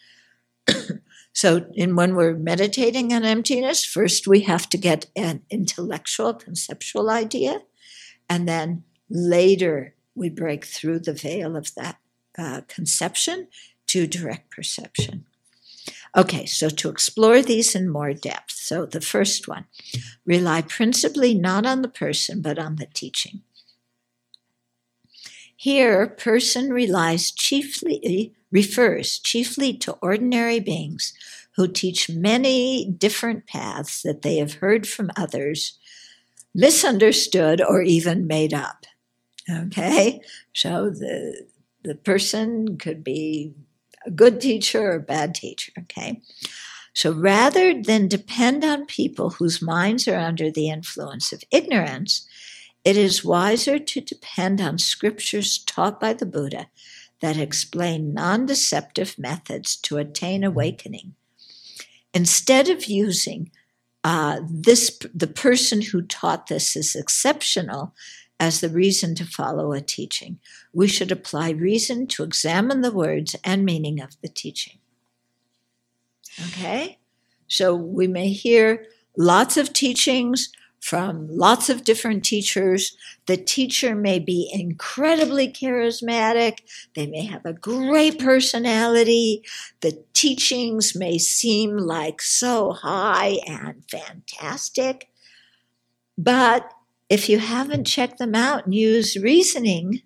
So when we're meditating on emptiness, first we have to get an intellectual, conceptual idea, and then later we break through the veil of that conception to direct perception. Okay, so to explore these in more depth. So the first one, rely principally not on the person, but on the teaching. Here, person refers chiefly to ordinary beings who teach many different paths that they have heard from others, misunderstood, or even made up. Okay, so the person could be a good teacher or a bad teacher. Okay, so rather than depend on people whose minds are under the influence of ignorance, it is wiser to depend on scriptures taught by the Buddha that explain non-deceptive methods to attain awakening. Instead of using the person who taught this is exceptional as the reason to follow a teaching, we should apply reason to examine the words and meaning of the teaching. Okay? So we may hear lots of teachings from lots of different teachers. The teacher may be incredibly charismatic. They may have a great personality. The teachings may seem like so high and fantastic. But if you haven't checked them out and used reasoning,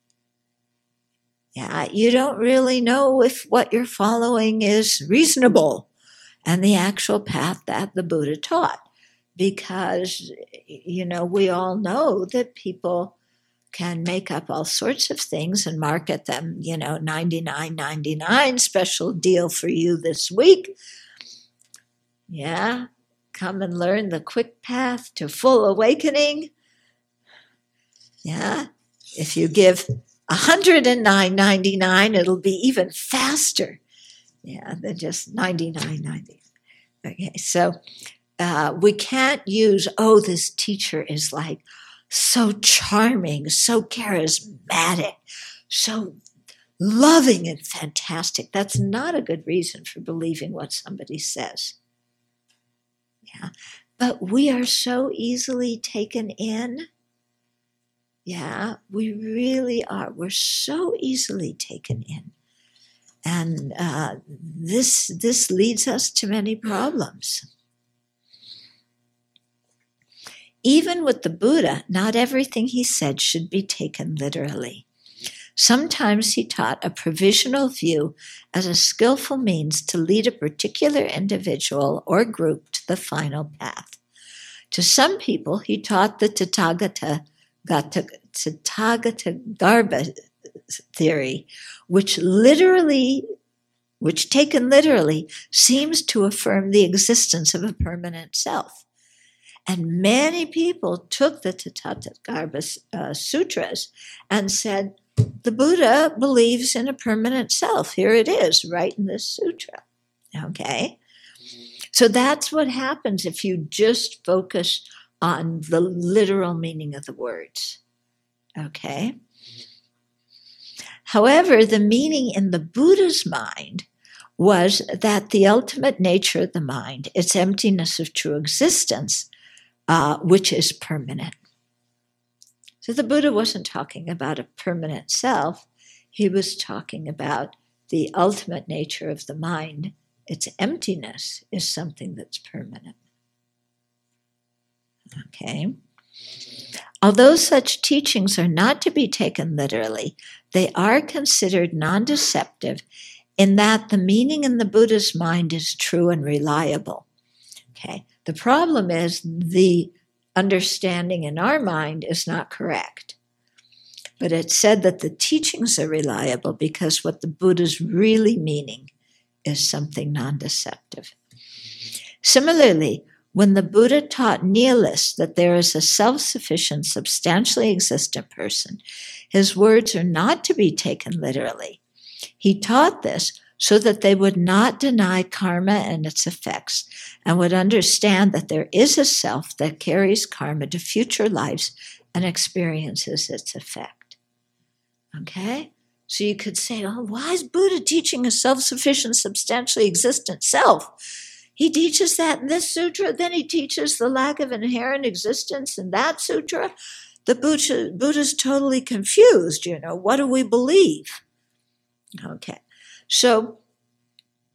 you don't really know if what you're following is reasonable and the actual path that the Buddha taught. Because, we all know that people can make up all sorts of things and market them, $99.99 special deal for you this week. Yeah, come and learn the quick path to full awakening. Yeah, if you give $109.99, it'll be even faster. Yeah, than just $99.90. Okay, so we can't use, this teacher is like so charming, so charismatic, so loving and fantastic. That's not a good reason for believing what somebody says. Yeah, but we are so easily taken in. Yeah, we really are. We're so easily taken in. And this leads us to many problems. Even with the Buddha, not everything he said should be taken literally. Sometimes he taught a provisional view as a skillful means to lead a particular individual or group to the final path. To some people, he taught the Tathagata Garbha theory, which taken literally seems to affirm the existence of a permanent self. And many people took the Tathagarbha sutras and said, the Buddha believes in a permanent self. Here it is, right in this sutra. Okay? So that's what happens if you just focus on the literal meaning of the words. Okay? However, the meaning in the Buddha's mind was that the ultimate nature of the mind, its emptiness of true existence, which is permanent. So the Buddha wasn't talking about a permanent self. He was talking about the ultimate nature of the mind. Its emptiness is something that's permanent. Okay? Although such teachings are not to be taken literally, they are considered non-deceptive in that the meaning in the Buddha's mind is true and reliable. Okay? The problem is the understanding in our mind is not correct. But it's said that the teachings are reliable because what the Buddha's really meaning is something non-deceptive. Similarly, when the Buddha taught nihilists that there is a self-sufficient, substantially existent person, his words are not to be taken literally. He taught this so that they would not deny karma and its effects and would understand that there is a self that carries karma to future lives and experiences its effect. Okay? So you could say, why is Buddha teaching a self-sufficient, substantially existent self? He teaches that in this sutra, then he teaches the lack of inherent existence in that sutra. The Buddha's totally confused, what do we believe? Okay. So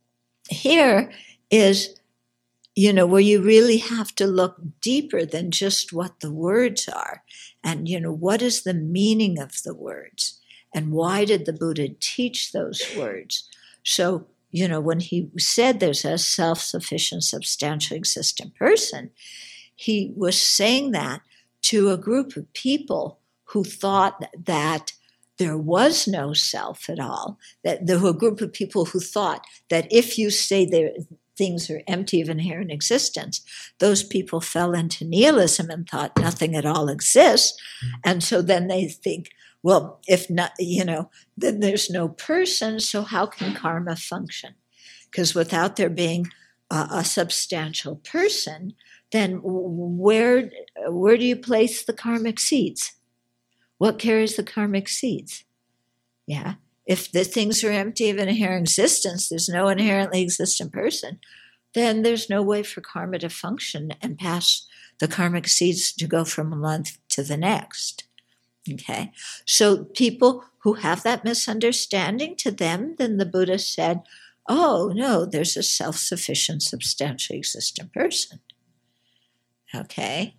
here is, where you really have to look deeper than just what the words are. And, what is the meaning of the words? And why did the Buddha teach those words? So, when he said there's a self-sufficient, substantially existent person, he was saying that to a group of people who thought that there was no self at all, that there were a group of people who thought that if you say things are empty of inherent existence, those people fell into nihilism and thought nothing at all exists. And so then they think, well, if not, then there's no person, so how can karma function? Because without there being a substantial person, then where do you place the karmic seeds? What carries the karmic seeds? Yeah. If the things are empty of inherent existence, there's no inherently existent person, then there's no way for karma to function and pass the karmic seeds to go from one to the next. Okay. So people who have that misunderstanding, to them, then the Buddha said, oh, no, there's a self-sufficient, substantially existent person. Okay.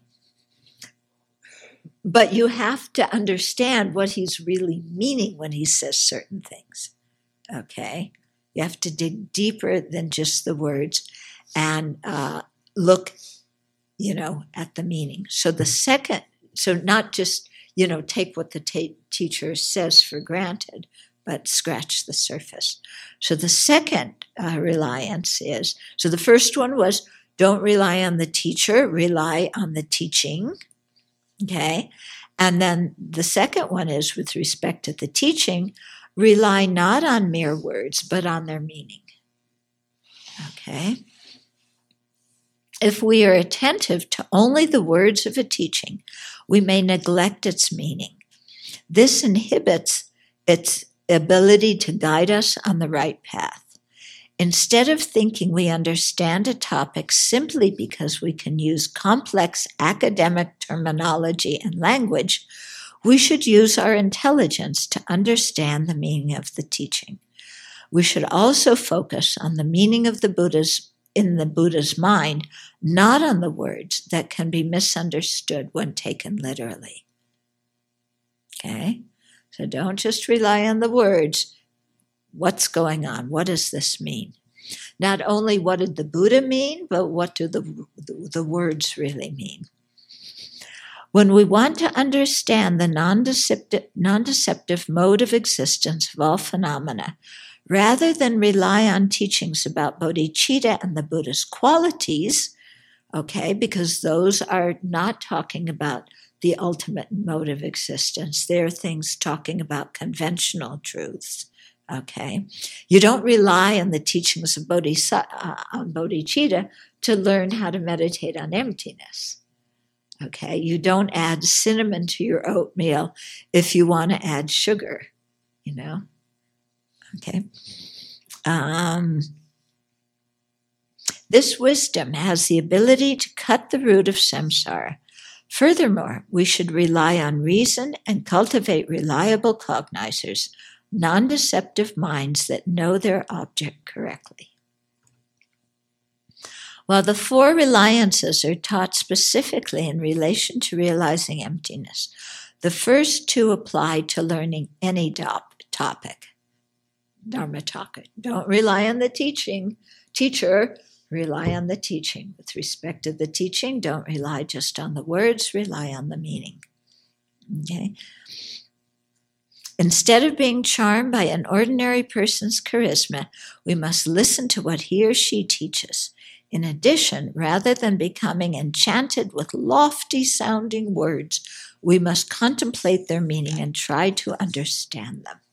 But you have to understand what he's really meaning when he says certain things. Okay. You have to dig deeper than just the words and look, at the meaning. So not just, take what the teacher says for granted, but scratch the surface. So the second reliance is, so the first one was, don't rely on the teacher, rely on the teaching. Okay. And then the second one is, with respect to the teaching, rely not on mere words, but on their meaning. Okay. If we are attentive to only the words of a teaching, we may neglect its meaning. This inhibits its ability to guide us on the right path. Instead of thinking we understand a topic simply because we can use complex academic terminology and language, we should use our intelligence to understand the meaning of the teaching. We should also focus on the meaning of in the Buddha's mind, not on the words that can be misunderstood when taken literally. Okay? So don't just rely on the words. What's going on? What does this mean? Not only what did the Buddha mean, but what do the words really mean? When we want to understand the non-deceptive mode of existence of all phenomena, rather than rely on teachings about bodhicitta and the Buddha's qualities, okay, because those are not talking about the ultimate mode of existence. They're things talking about conventional truths. Okay, you don't rely on the teachings of bodhicitta to learn how to meditate on emptiness. Okay, you don't add cinnamon to your oatmeal if you want to add sugar, Okay. This wisdom has the ability to cut the root of samsara. Furthermore, we should rely on reason and cultivate reliable cognizers, non-deceptive minds that know their object correctly. While the four reliances are taught specifically in relation to realizing emptiness, the first two apply to learning any topic. Dharmataka. Don't rely on the teacher, rely on the teaching. With respect to the teaching, don't rely just on the words, rely on the meaning. Okay? Instead of being charmed by an ordinary person's charisma, we must listen to what he or she teaches. In addition, rather than becoming enchanted with lofty-sounding words, we must contemplate their meaning and try to understand them.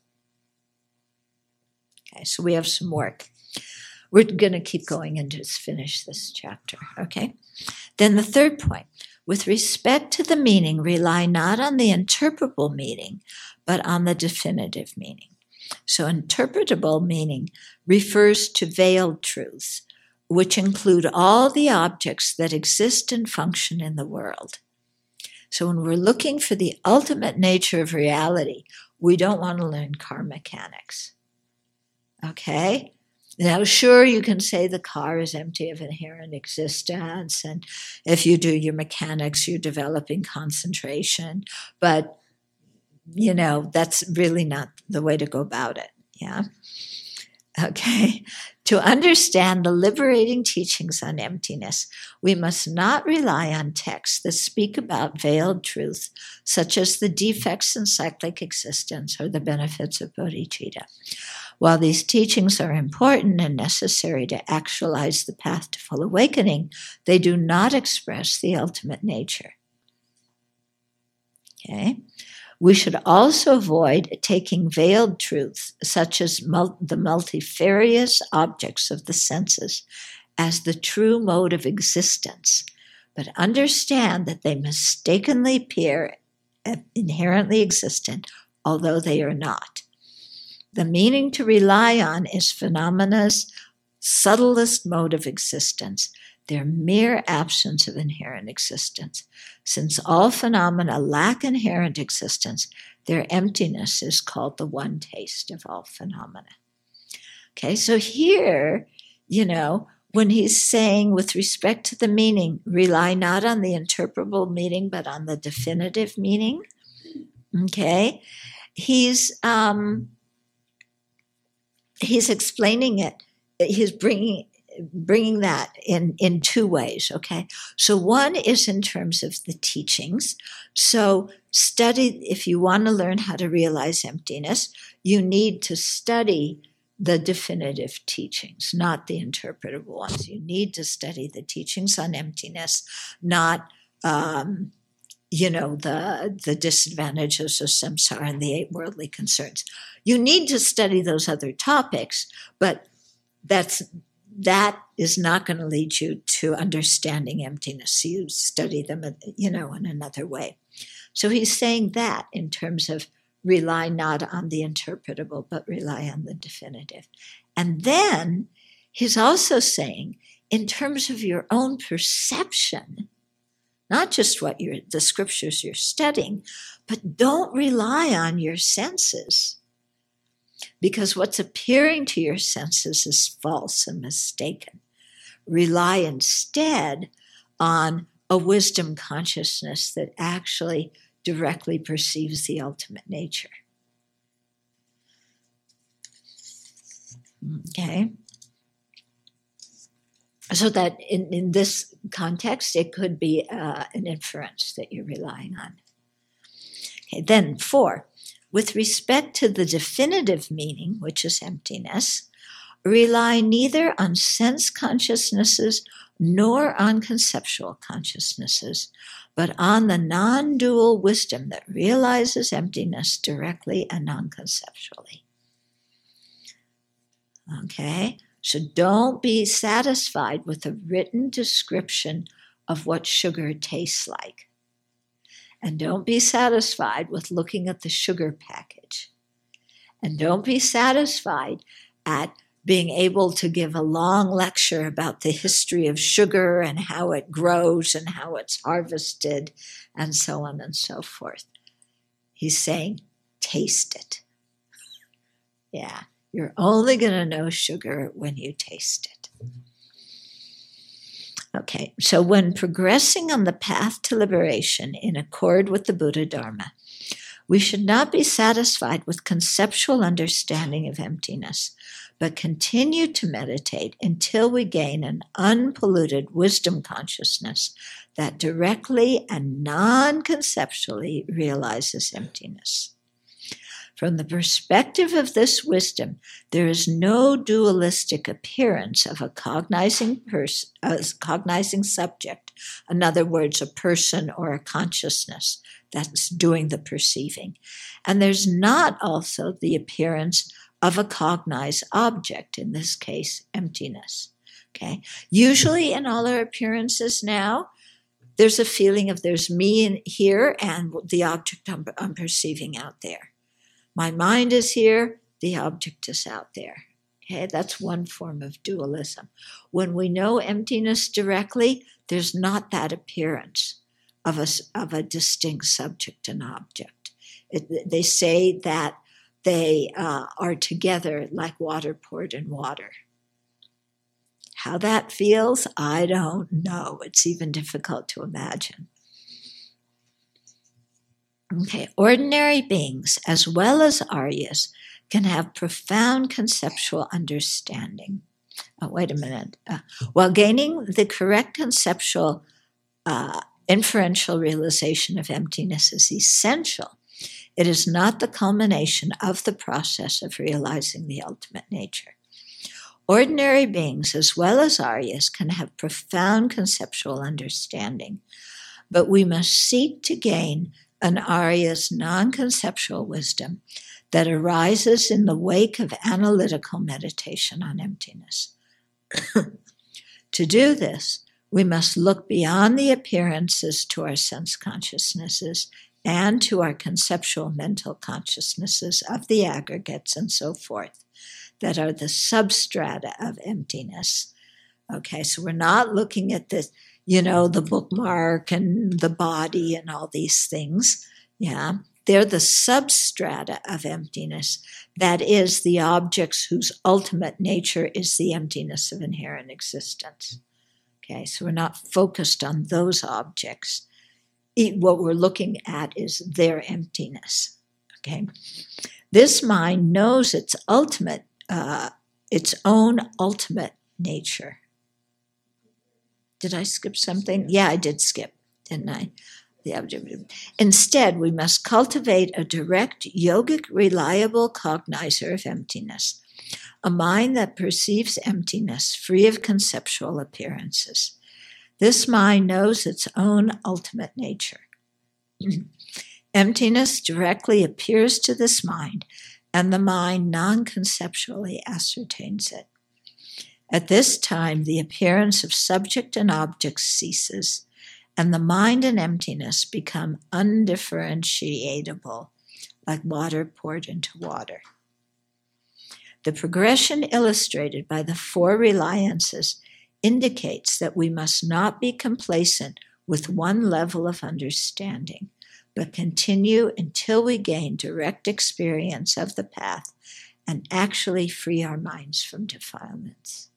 Okay, so we have some work. We're going to keep going and just finish this chapter, okay? Then the third point, with respect to the meaning, rely not on the interpretable meaning, but on the definitive meaning. So interpretable meaning refers to veiled truths, which include all the objects that exist and function in the world. So when we're looking for the ultimate nature of reality, we don't want to learn car mechanics. Okay? Now, sure, you can say the car is empty of inherent existence, and if you do your mechanics, you're developing concentration, but, that's really not the way to go about it, yeah? Okay. To understand the liberating teachings on emptiness, we must not rely on texts that speak about veiled truth, such as the defects in cyclic existence or the benefits of bodhicitta. While these teachings are important and necessary to actualize the path to full awakening, they do not express the ultimate nature. Okay? We should also avoid taking veiled truths, such as the multifarious objects of the senses, as the true mode of existence, but understand that they mistakenly appear inherently existent, although they are not. The meaning to rely on is phenomana's subtlest mode of existence, their mere absence of inherent existence. Since all phenomena lack inherent existence, their emptiness is called the one taste of all phenomena. Okay, so here, when he's saying with respect to the meaning, rely not on the interpretable meaning, but on the definitive meaning, okay, he's explaining it. He's bringing that in two ways, okay? So one is in terms of the teachings. So study, if you want to learn how to realize emptiness, you need to study the definitive teachings, not the interpretable ones. You need to study the teachings on emptiness, not the disadvantages of samsara and the 8 worldly concerns. You need to study those other topics, but that is not going to lead you to understanding emptiness. You study them, in another way. So he's saying that in terms of rely not on the interpretable, but rely on the definitive. And then he's also saying, in terms of your own perception, not just the scriptures you're studying, but don't rely on your senses. Because what's appearing to your senses is false and mistaken. Rely instead on a wisdom consciousness that actually directly perceives the ultimate nature. Okay? So that in this context, it could be an inference that you're relying on. Okay, then 4. With respect to the definitive meaning, which is emptiness, rely neither on sense consciousnnesses nor on conceptual consciousnesses, but on the non-dual wisdom that realizes emptiness directly and non-conceptually. Okay? So don't be satisfied with a written description of what sugar tastes like. And don't be satisfied with looking at the sugar package. And don't be satisfied at being able to give a long lecture about the history of sugar and how it grows and how it's harvested and so on and so forth. He's saying, taste it. Yeah, you're only going to know sugar when you taste it. Okay, so when progressing on the path to liberation in accord with the Buddha Dharma, we should not be satisfied with conceptual understanding of emptiness, but continue to meditate until we gain an unpolluted wisdom consciousness that directly and non-conceptually realizes emptiness. From the perspective of this wisdom, there is no dualistic appearance of a cognizing subject, in other words, a person or a consciousness that's doing the perceiving. And there's not also the appearance of a cognized object, in this case, emptiness. Okay? Usually in all our appearances now, there's a feeling of there's me in here and the object I'm perceiving out there. My mind is here, the object is out there. Okay, that's one form of dualism. When we know emptiness directly, there's not that appearance of a distinct subject and object. They say that they are together like water poured in water. How that feels, I don't know. It's even difficult to imagine. Okay, ordinary beings, as well as Aryas, can have profound conceptual understanding. Oh, wait a minute. While gaining the correct conceptual inferential realization of emptiness is essential, it is not the culmination of the process of realizing the ultimate nature. Ordinary beings, as well as Aryas, can have profound conceptual understanding, but we must seek to gain an Arya's non-conceptual wisdom that arises in the wake of analytical meditation on emptiness. To do this, we must look beyond the appearances to our sense consciousnesses and to our conceptual mental consciousnesses of the aggregates and so forth that are the substrata of emptiness. Okay, so we're not looking at this, the bookmark and the body and all these things. Yeah, they're the substrata of emptiness. That is, the objects whose ultimate nature is the emptiness of inherent existence. Okay, so we're not focused on those objects. What we're looking at is their emptiness. Okay, this mind knows its own ultimate nature. Did I skip something? Yeah, I did skip, didn't I? Instead, we must cultivate a direct, yogic, reliable cognizer of emptiness, a mind that perceives emptiness free of conceptual appearances. This mind knows its own ultimate nature. Emptiness directly appears to this mind, and the mind non-conceptually ascertains it. At this time, the appearance of subject and object ceases, and the mind and emptiness become undifferentiatable, like water poured into water. The progression illustrated by the four reliances indicates that we must not be complacent with one level of understanding, but continue until we gain direct experience of the path and actually free our minds from defilements.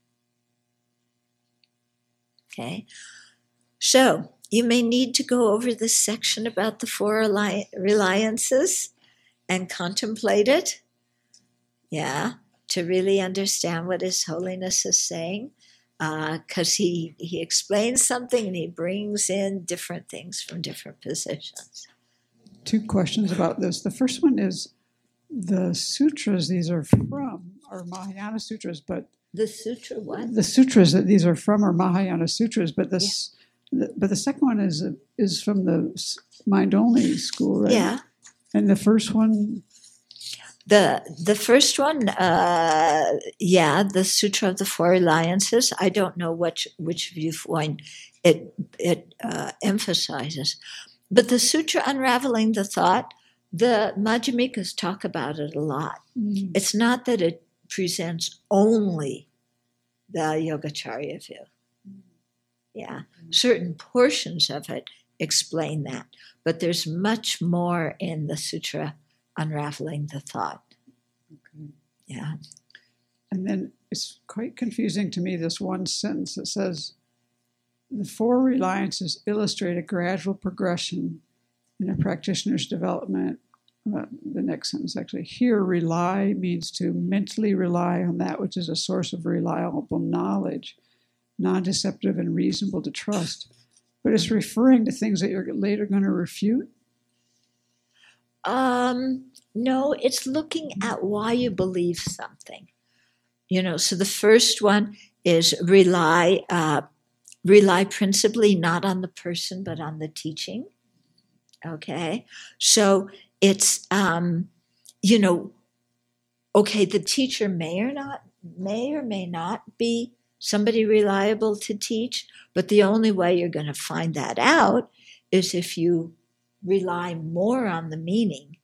Okay, so you may need to go over this section about the four reliances and contemplate it, to really understand what His Holiness is saying, because he explains something and he brings in different things from different positions. Two questions about this. The first one is the sutras these are from are Mahayana sutras, but the sutra what? The sutras that these are from are Mahayana sutras, but the second one is from the mind-only school, right? Yeah. And the first one? The first one, the Sutra of the Four Reliances. I don't know which viewpoint it emphasizes. But the Sutra Unraveling the Thought, the Madhyamikas talk about it a lot. Mm-hmm. It's not that it presents only the Yogacarya view. Yeah, certain portions of it explain that, but there's much more in the Sutra Unraveling the Thought. Okay. Yeah. And then it's quite confusing to me, this one sentence that says, the four reliances illustrate a gradual progression in a practitioner's development. The next sentence, actually. Here, rely means to mentally rely on that which is a source of reliable knowledge, non-deceptive and reasonable to trust. But it's referring to things that you're later going to refute? No, it's looking at why you believe something. So the first one is rely principally not on the person, but on the teaching. Okay? So it's, the teacher may or may not be somebody reliable to teach, but the only way you're going to find that out is if you rely more on the meaning,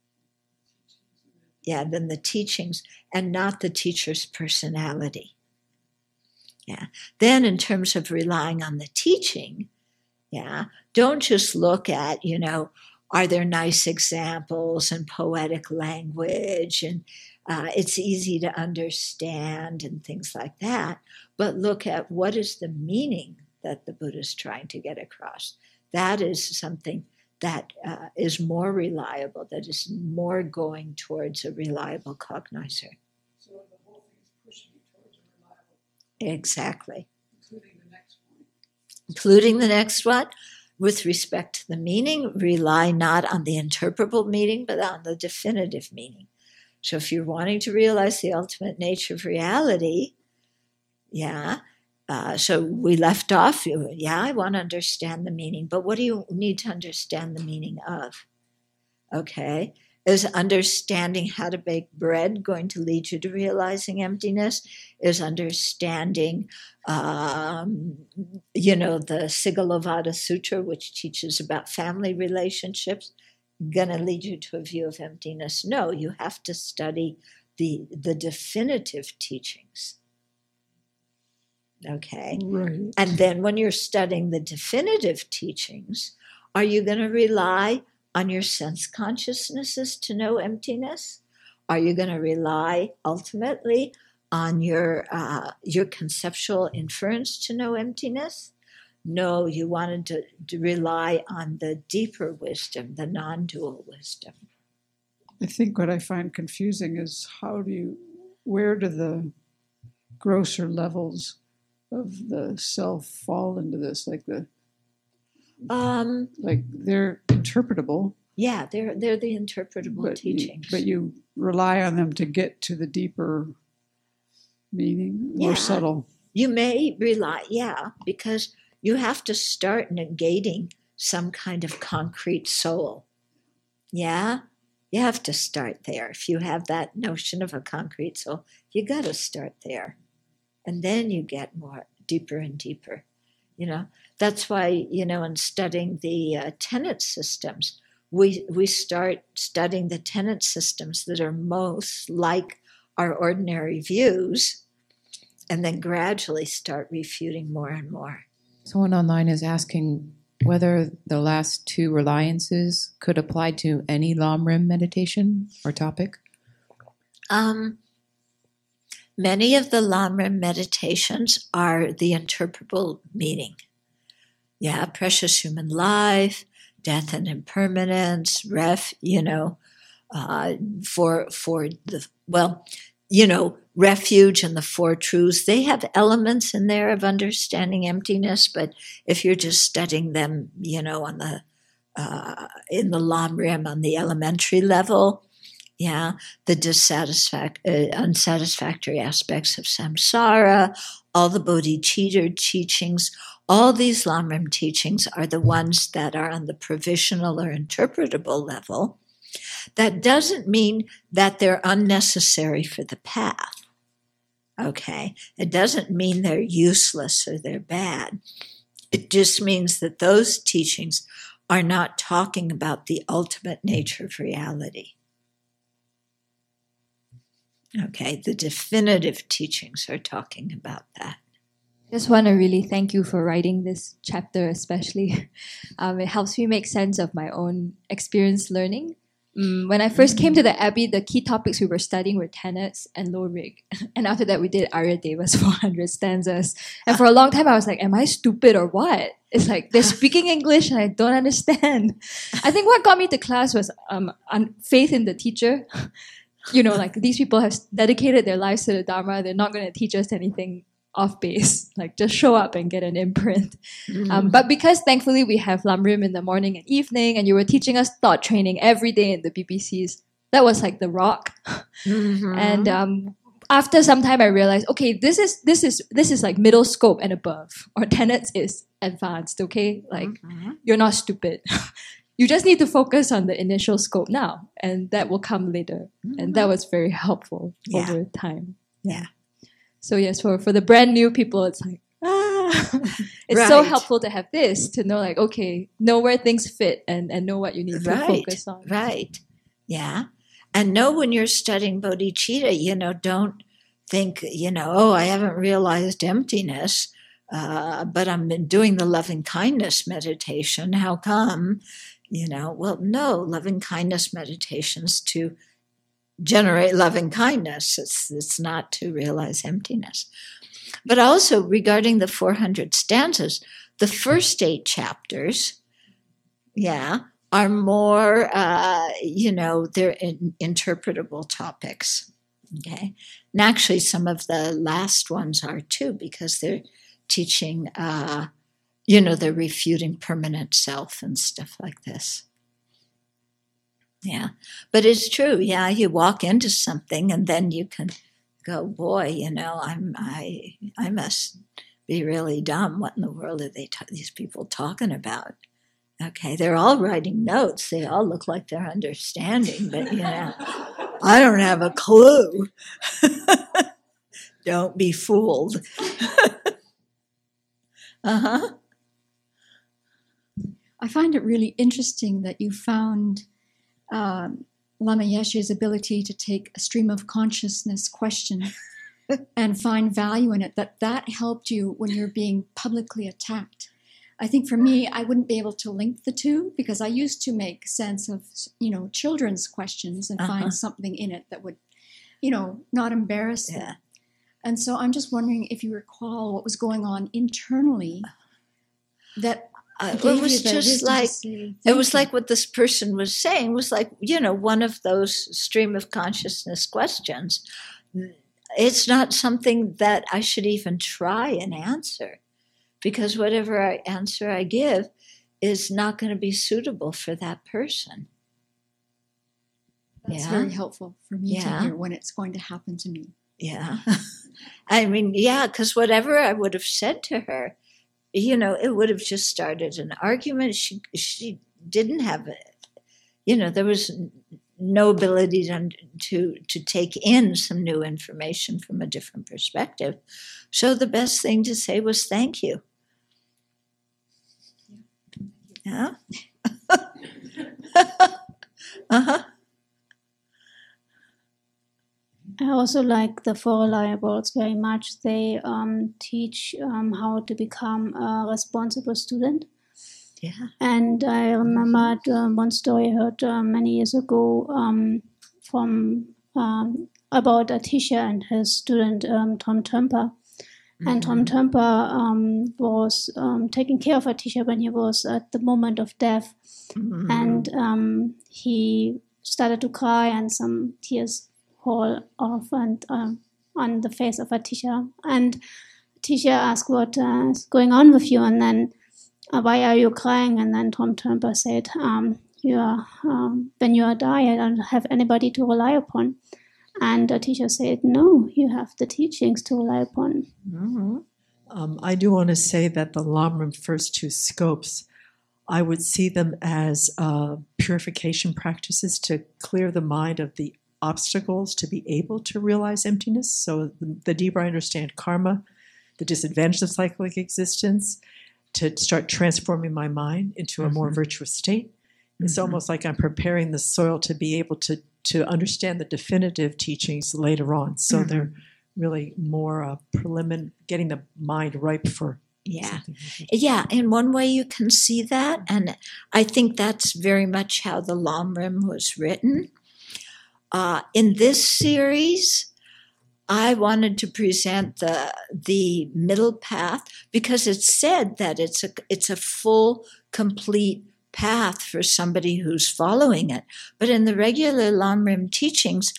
than the teachings, and not the teacher's personality. Yeah. Then in terms of relying on the teaching, don't just look at, are there nice examples and poetic language, and it's easy to understand and things like that. But look at what is the meaning that the Buddha is trying to get across. That is something that is more reliable, that is more going towards a reliable cognizer. So the whole thing is pushing you towards a reliable. Exactly. Including the next one. Including the next one. With respect to the meaning, rely not on the interpretable meaning, but on the definitive meaning. So if you're wanting to realize the ultimate nature of reality, so we left off, I want to understand the meaning, but what do you need to understand the meaning of? Okay, is understanding how to bake bread going to lead you to realizing emptiness? Is understanding, the Sigalovada Sutra, which teaches about family relationships, going to lead you to a view of emptiness? No, you have to study the definitive teachings. Okay. Right. And then when you're studying the definitive teachings, are you going to rely on your sense consciousnesses to know emptiness? Are you going to rely ultimately on your conceptual inference to know emptiness? No, you wanted to rely on the deeper wisdom, the non-dual wisdom. I think what I find confusing is where do the grosser levels of the self fall into this? Like they're interpretable. Yeah, they're the interpretable teachings. But you rely on them to get to the deeper meaning, more subtle. You may rely, because you have to start negating some kind of concrete soul. Yeah? You have to start there. If you have that notion of a concrete soul, you got to start there. And then you get more deeper and deeper. That's why, in studying the tenet systems, we start studying the tenet systems that are most like our ordinary views, and then gradually start refuting more and more. Someone online is asking whether the last two reliances could apply to any Lamrim meditation or topic. Many of the Lamrim meditations are the interpretable meaning. Precious human life, death and impermanence, refuge and the four truths. They have elements in there of understanding emptiness, but if you're just studying them, on the in the Lamrim on the elementary level, the unsatisfactory aspects of samsara, all the bodhicitta teachings, all these Lamrim teachings are the ones that are on the provisional or interpretable level. That doesn't mean that they're unnecessary for the path. Okay? It doesn't mean they're useless or they're bad. It just means that those teachings are not talking about the ultimate nature of reality. Okay, the definitive teachings are talking about that. I just want to really thank you for writing this chapter especially. It helps me make sense of my own experience learning. When I first came to the Abbey, the key topics we were studying were tenets and low rig. And after that, we did Arya Deva's 400 stanzas. And for a long time, I was like, am I stupid or what? It's like, they're speaking English and I don't understand. I think what got me to class was faith in the teacher. These people have dedicated their lives to the Dharma. They're not going to teach us anything off base. Just show up and get an imprint. But because thankfully we have Lamrim in the morning and evening, and you were teaching us thought training every day in the BBCs, that was like the rock. And after some time, I realized, okay, this is like middle scope and above, or tenets is advanced. Okay, you're not stupid. You just need to focus on the initial scope now, and that will come later. And that was very helpful over time. Yeah. So yes, for the brand new people, it's like, it's so helpful to have this, to know okay, know where things fit and know what you need to focus on. Right. Yeah. And know when you're studying bodhicitta, don't think, I haven't realized emptiness, but I'm doing the loving kindness meditation. How come? Well, no, loving kindness meditations to generate loving kindness. It's not to realize emptiness. But also regarding the 400 stanzas, the first 8 chapters, are more, they're interpretable topics. Okay. And actually, some of the last ones are too, because they're teaching, they're refuting permanent self and stuff like this. Yeah. But it's true. Yeah. You walk into something and then you can go, boy, I must be really dumb. What in the world are these people talking about? Okay, they're all writing notes. They all look like they're understanding, but I don't have a clue. Don't be fooled. I find it really interesting that you found Lama Yeshe's ability to take a stream of consciousness question and find value in it, that helped you when you're being publicly attacked. I think for me, I wouldn't be able to link the two because I used to make sense of, children's questions and find something in it that would, not embarrass them. Yeah. And so I'm just wondering if you recall what was going on internally that it was just like it was like what this person was saying was like, one of those stream of consciousness questions. It's not something that I should even try and answer. Because whatever answer I give is not going to be suitable for that person. That's very helpful for me to hear when it's going to happen to me. Yeah. I mean, because whatever I would have said to her, it would have just started an argument. She didn't have it. There was no ability to take in some new information from a different perspective. So the best thing to say was thank you. Yeah. I also like the Four Reliables very much. They teach how to become a responsible student. Yeah. And I remembered one story I heard many years ago from about a teacher and his student Tom Tümper. And Tom Tümper was taking care of a teacher when he was at the moment of death. And he started to cry and some tears fall off and on the face of a teacher. And the teacher asked, what is going on with you? And then, why are you crying? And then Tom Tümper said, when you die, I don't have anybody to rely upon. And the teacher said, no, you have the teachings to rely upon. I do want to say that the Lamrim first 2 scopes, I would see them as purification practices to clear the mind of the obstacles to be able to realize emptiness. So the deeper I understand karma, the disadvantages of cyclic existence, to start transforming my mind into a more virtuous state. It's almost like I'm preparing the soil to be able to understand the definitive teachings later on. So they're really more preliminary, getting the mind ripe for something. Yeah, in one way you can see that, and I think that's very much how the Lamrim was written. In this series, I wanted to present the middle path because it's said that it's a full, complete path for somebody who's following it. But in the regular Lamrim teachings,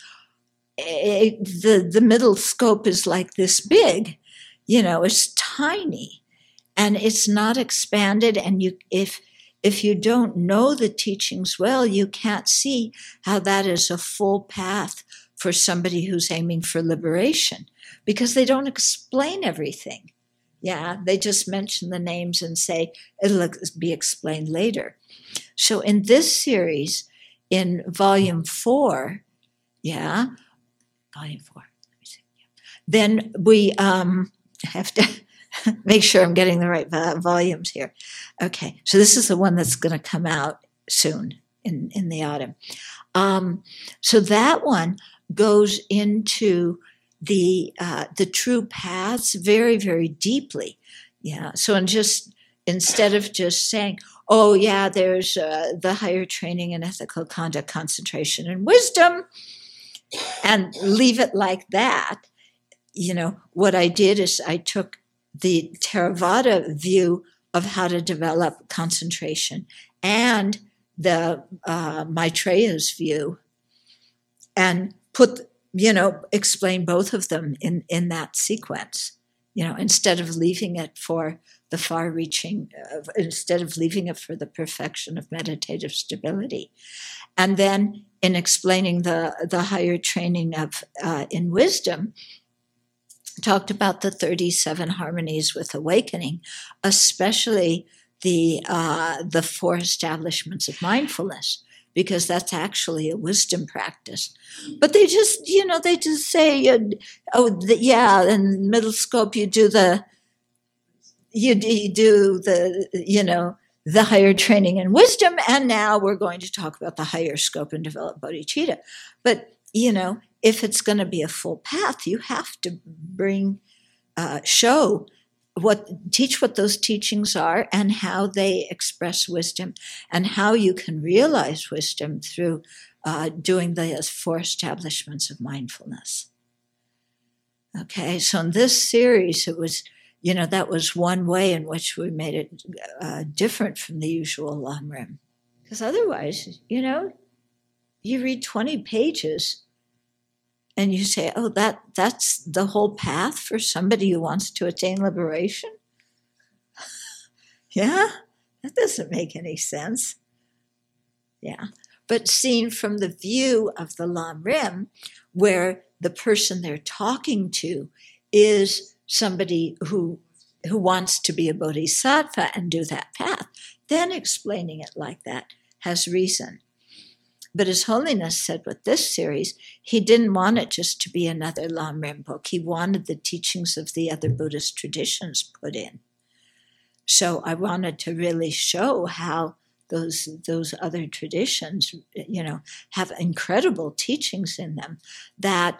the middle scope is like this big, it's tiny, and it's not expanded. And if you don't know the teachings well, you can't see how that is a full path for somebody who's aiming for liberation, because they don't explain everything. Yeah, they just mention the names and say it'll be explained later. So in this series, in volume 4, volume 4, let me see. Then we have to make sure I'm getting the right volumes here. Okay, so this is the one that's going to come out soon in the autumn. So that one goes into the true paths very, very deeply. Yeah. So instead of just saying, oh yeah, there's the higher training in ethical conduct, concentration, and wisdom, and leave it like that. What I did is I took the Theravada view of how to develop concentration and the Maitreya's view, and explain both of them in that sequence. Instead of leaving it for the far-reaching, instead of leaving it for the perfection of meditative stability. And then in explaining the higher training of in wisdom, talked about the 37 harmonies with awakening, especially the 4 establishments of mindfulness, because that's actually a wisdom practice. But they just say, in middle scope you do the higher training in wisdom, and now we're going to talk about the higher scope and develop bodhicitta. But if it's going to be a full path, you have to teach what those teachings are and how they express wisdom and how you can realize wisdom through doing the 4 establishments of mindfulness. Okay, so in this series, it was, that was one way in which we made it different from the usual Lamrim. Because otherwise, you read 20 pages and you say, oh, that's the whole path for somebody who wants to attain liberation? Yeah, that doesn't make any sense. Yeah, but seen from the view of the Lamrim, where the person they're talking to is somebody who wants to be a bodhisattva and do that path, then explaining it like that has reason. But His Holiness said with this series, he didn't want it just to be another Lamrim book. He wanted the teachings of the other Buddhist traditions put in. So I wanted to really show how those other traditions, have incredible teachings in them that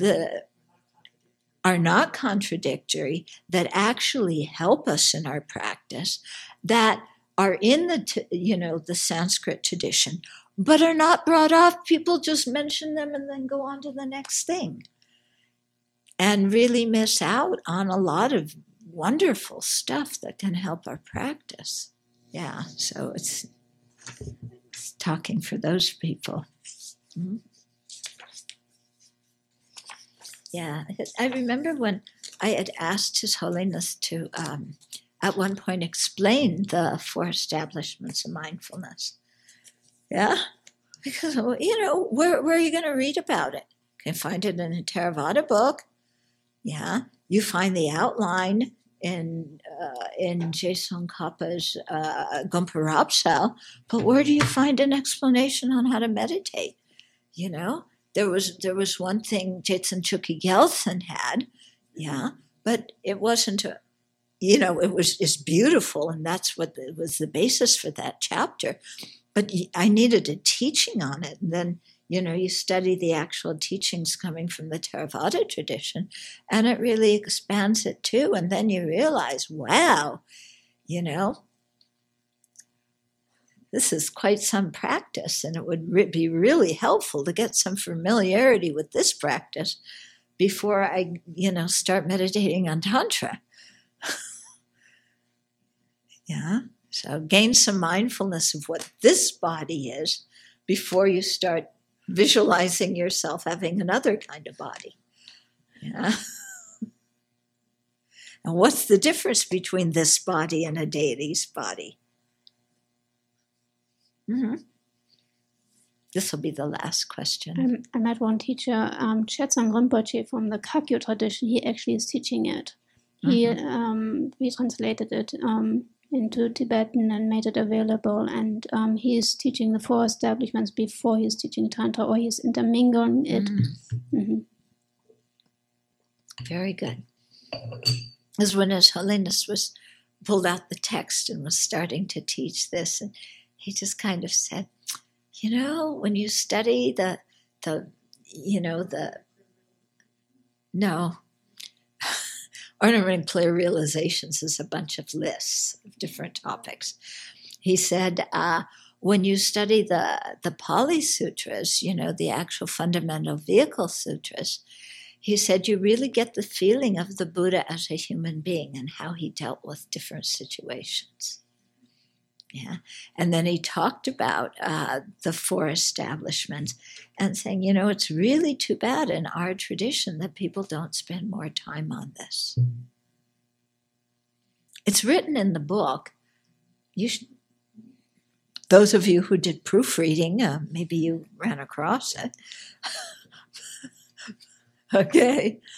are not contradictory, that actually help us in our practice, that are in the Sanskrit tradition, but are not brought off. People just mention them and then go on to the next thing and really miss out on a lot of wonderful stuff that can help our practice. Yeah, so it's talking for those people. Mm-hmm. Yeah, I remember when I had asked His Holiness to, at one point, explain the 4 establishments of mindfulness. Yeah, because, where are you going to read about it? You can find it in a Theravada book. Yeah, you find the outline in Je Tsongkhapa's Gompa Rapsal, but where do you find an explanation on how to meditate? There was one thing Jetsun Chukyi Gyaltsen had, yeah, but it wasn't it's beautiful, and that's what was the basis for that chapter. But I needed a teaching on it, and then you study the actual teachings coming from the Theravada tradition, and it really expands it too. And then you realize, wow, this is quite some practice, and it would be really helpful to get some familiarity with this practice before I, start meditating on Tantra. Yeah, so gain some mindfulness of what this body is before you start visualizing yourself having another kind of body. Yeah. And what's the difference between this body and a deity's body? Mm-hmm. This will be the last question. I met one teacher, Chetsang Rinpoche from the Kagyu tradition. He actually is teaching it. We translated it into Tibetan and made it available. And he is teaching the 4 establishments before he's teaching Tantra, or he's intermingling it. Mm-hmm. Very good. Because when His Holiness pulled out the text and was starting to teach this, and he just kind of said, when you study Ordinary Clear Realizations is a bunch of lists of different topics. He said, when you study the Pali Sutras, the actual fundamental vehicle sutras, he said you really get the feeling of the Buddha as a human being and how he dealt with different situations. Yeah. And then he talked about the four establishments and saying, it's really too bad in our tradition that people don't spend more time on this. It's written in the book. Those of you who did proofreading, maybe you ran across it. Okay.